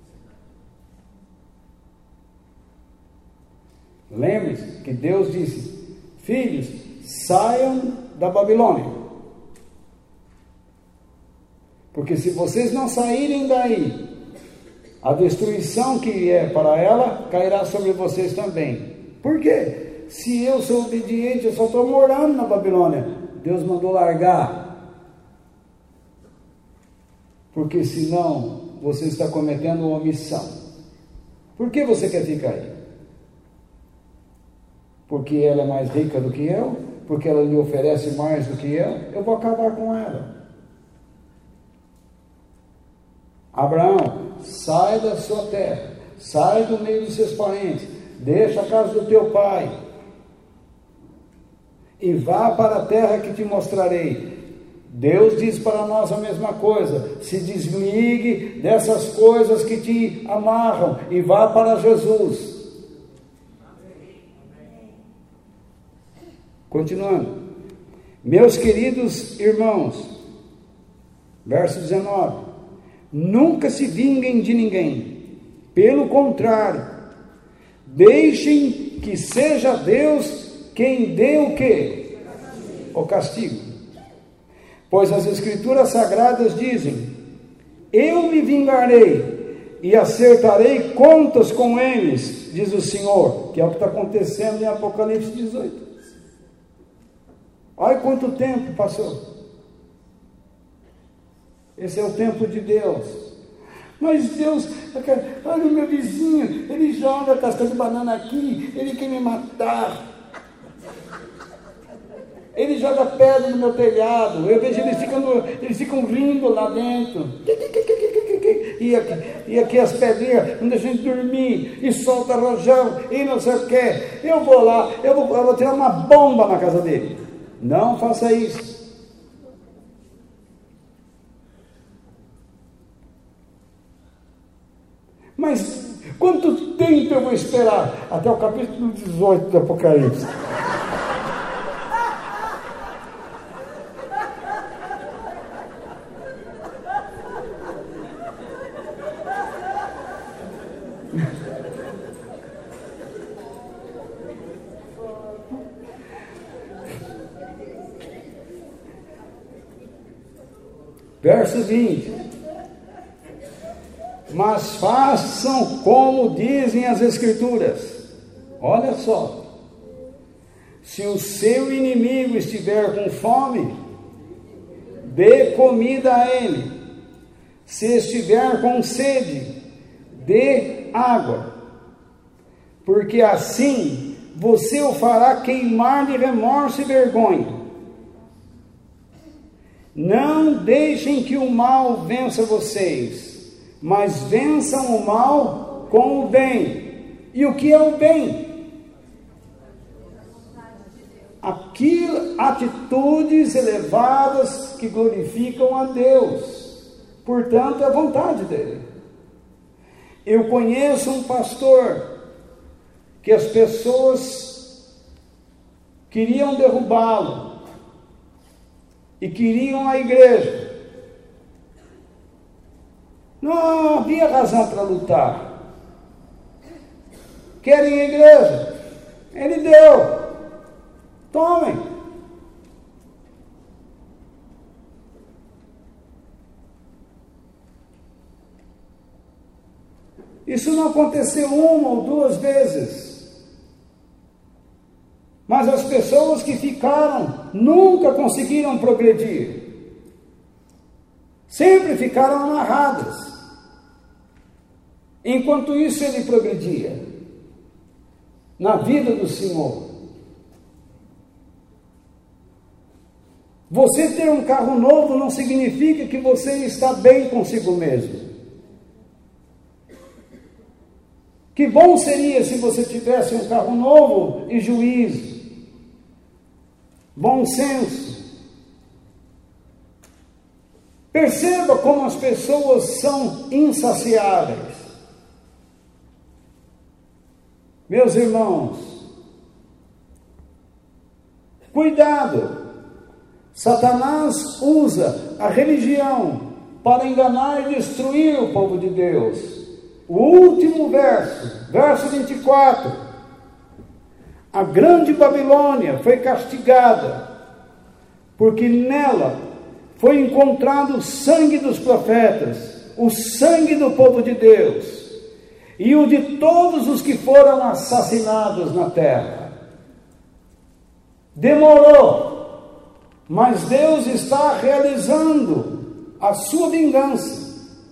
Lembre-se que Deus disse, filhos, saiam da Babilônia. Porque se vocês não saírem daí, a destruição que é para ela, cairá sobre vocês também. Por quê? Se eu sou obediente, eu só estou morando na Babilônia. Deus mandou largar. Porque senão você está cometendo omissão. Por que você quer ficar aí? Porque ela é mais rica do que eu? Porque ela lhe oferece mais do que eu? Eu vou acabar com ela. Abraão, sai da sua terra, sai do meio dos seus parentes, deixa a casa do teu pai e vá para a terra que te mostrarei. Deus diz para nós a mesma coisa, se desligue dessas coisas que te amarram e vá para Jesus. Continuando, meus queridos irmãos, verso dezenove, nunca se vinguem de ninguém, pelo contrário, deixem que seja Deus quem dê o quê? O castigo. Pois as Escrituras Sagradas dizem, eu me vingarei e acertarei contas com eles, diz o Senhor, que é o que está acontecendo em Apocalipse dezoito. Olha quanto tempo passou. Esse é o tempo de Deus. Mas Deus, olha o meu vizinho, ele joga casca de banana aqui, ele quer me matar. ele joga pedra no meu telhado, eu vejo eles ficam, eles ficam rindo lá dentro, e aqui, e aqui as pedrinhas não deixam de dormir, e solta rojão, e não sei o que, eu vou lá, eu vou, eu vou tirar uma bomba na casa dele. Não faça isso. Mas quanto tempo eu vou esperar? Até o capítulo dezoito do Apocalipse. Verso vinte. Mas façam como dizem as Escrituras. Olha só. Se o seu inimigo estiver com fome, dê comida a ele. Se estiver com sede, dê água. Porque assim você o fará queimar de remorso e vergonha. Não deixem que o mal vença vocês, mas vençam o mal com o bem. E o que é o bem? Aquilo, atitudes elevadas que glorificam a Deus. Portanto, é a vontade dele. Eu conheço um pastor que as pessoas queriam derrubá-lo e queriam a igreja. Não havia razão para lutar. Querem a igreja? Ele deu. Tomem. Isso não aconteceu uma ou duas vezes. Mas as pessoas que ficaram nunca conseguiram progredir. Sempre ficaram amarradas. Enquanto isso ele progredia na vida do Senhor. Você ter um carro novo não significa que você está bem consigo mesmo. Que bom seria se você tivesse um carro novo e juízo, bom senso. Perceba como as pessoas são insaciáveis. Meus irmãos, cuidado. Satanás usa a religião para enganar e destruir o povo de Deus. O último verso, verso vinte e quatro. A grande Babilônia foi castigada, porque nela foi encontrado o sangue dos profetas, o sangue do povo de Deus, e o de todos os que foram assassinados na terra. Demorou, mas Deus está realizando a sua vingança.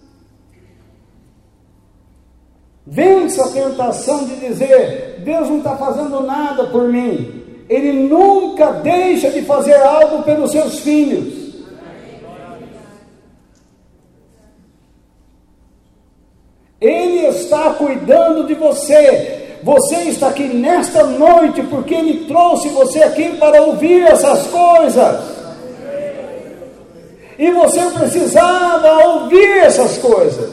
Vença a tentação de dizer: Deus não está fazendo nada por mim. Ele nunca deixa de fazer algo pelos seus filhos. Ele está cuidando de você. Você está aqui nesta noite porque Ele trouxe você aqui para ouvir essas coisas. E você precisava ouvir essas coisas.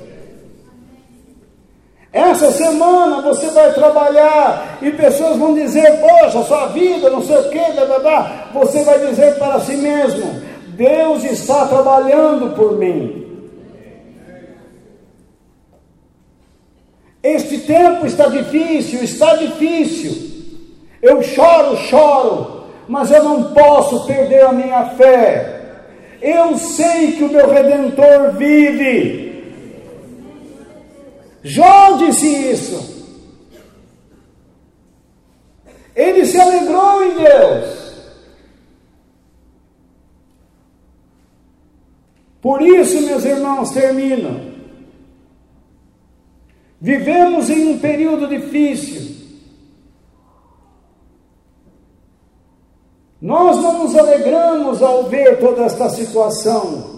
Essa semana você vai trabalhar e pessoas vão dizer: poxa, sua vida, não sei o que, blá, blá, blá. Você vai dizer para si mesmo: Deus está trabalhando por mim. Este tempo está difícil, está difícil. Eu choro, choro, mas eu não posso perder a minha fé. Eu sei que o meu Redentor vive. Jó disse isso. Ele se alegrou em Deus. Por isso, meus irmãos, termino. Vivemos em um período difícil. Nós não nos alegramos ao ver toda esta situação.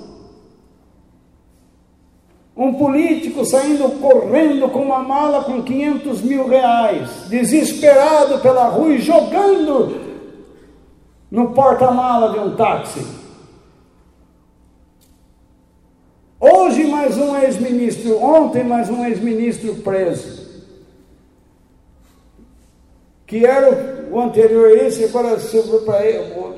Um político saindo correndo com uma mala com quinhentos mil reais, desesperado pela rua e jogando no porta-mala de um táxi. Hoje mais um ex-ministro, ontem mais um ex-ministro preso. Que era o anterior a esse, agora sobrou para ele.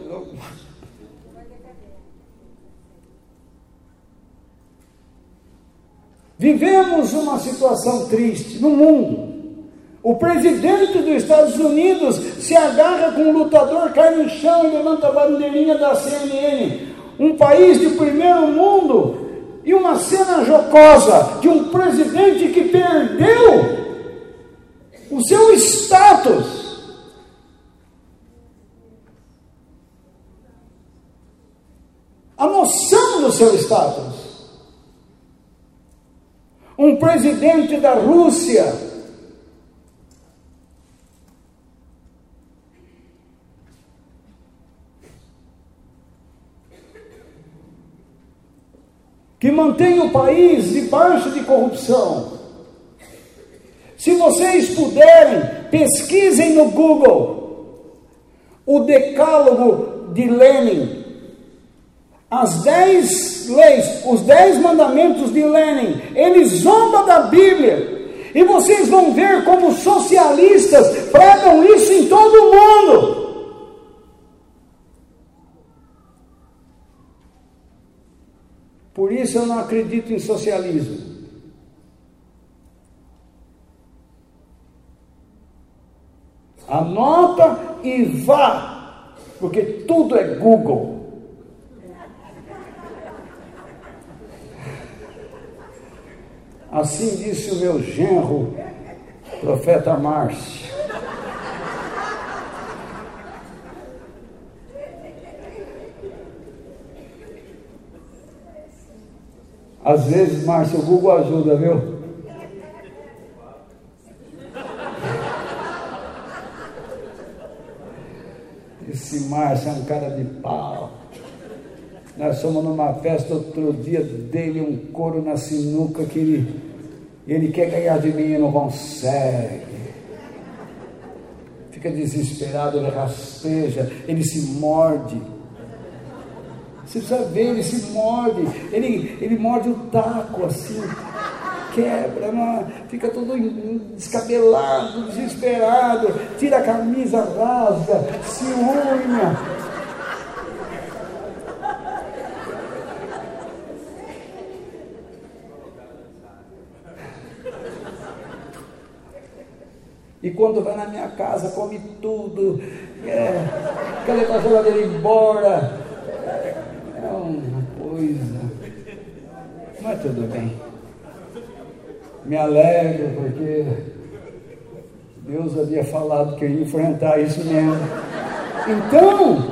Vivemos uma situação triste no mundo. O presidente dos Estados Unidos se agarra com um lutador, cai no chão e levanta a bandeirinha da C N N. Um país de primeiro mundo e uma cena jocosa de um presidente que perdeu o seu status. A noção do seu status. Um presidente da Rússia que mantém o país debaixo de corrupção. Se vocês puderem, pesquisem no Google o decálogo de Lenin, as dez leis, os dez mandamentos de Lenin. Ele zomba da Bíblia, e vocês vão ver como socialistas pregam isso em todo o mundo. Por isso eu não acredito em socialismo. Anota e vá, porque tudo é Google. Assim disse o meu genro, profeta Márcio. Às vezes, Márcio, o Google ajuda, viu? Esse Márcio é um cara de pau. Nós fomos numa festa outro dia dele, um couro na sinuca que ele, ele quer ganhar de mim e não consegue. Fica desesperado, ele rasteja, ele se morde. Você precisa ver, ele se morde, ele, ele morde o taco assim, quebra, não, fica todo descabelado, desesperado, tira a camisa, rasga, se unha. E quando vai na minha casa, come tudo, é, quer levar a geladeira embora. É uma coisa. Mas tudo bem. Me alegro, porque Deus havia falado que eu ia enfrentar isso mesmo. Então,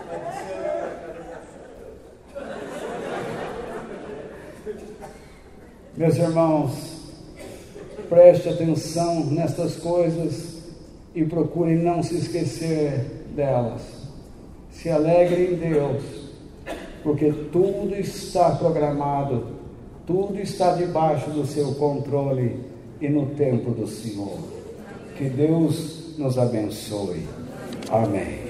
meus irmãos, preste atenção nestas coisas e procure não se esquecer delas. Se alegre em Deus, porque tudo está programado, tudo está debaixo do seu controle e no tempo do Senhor. Que Deus nos abençoe. Amém.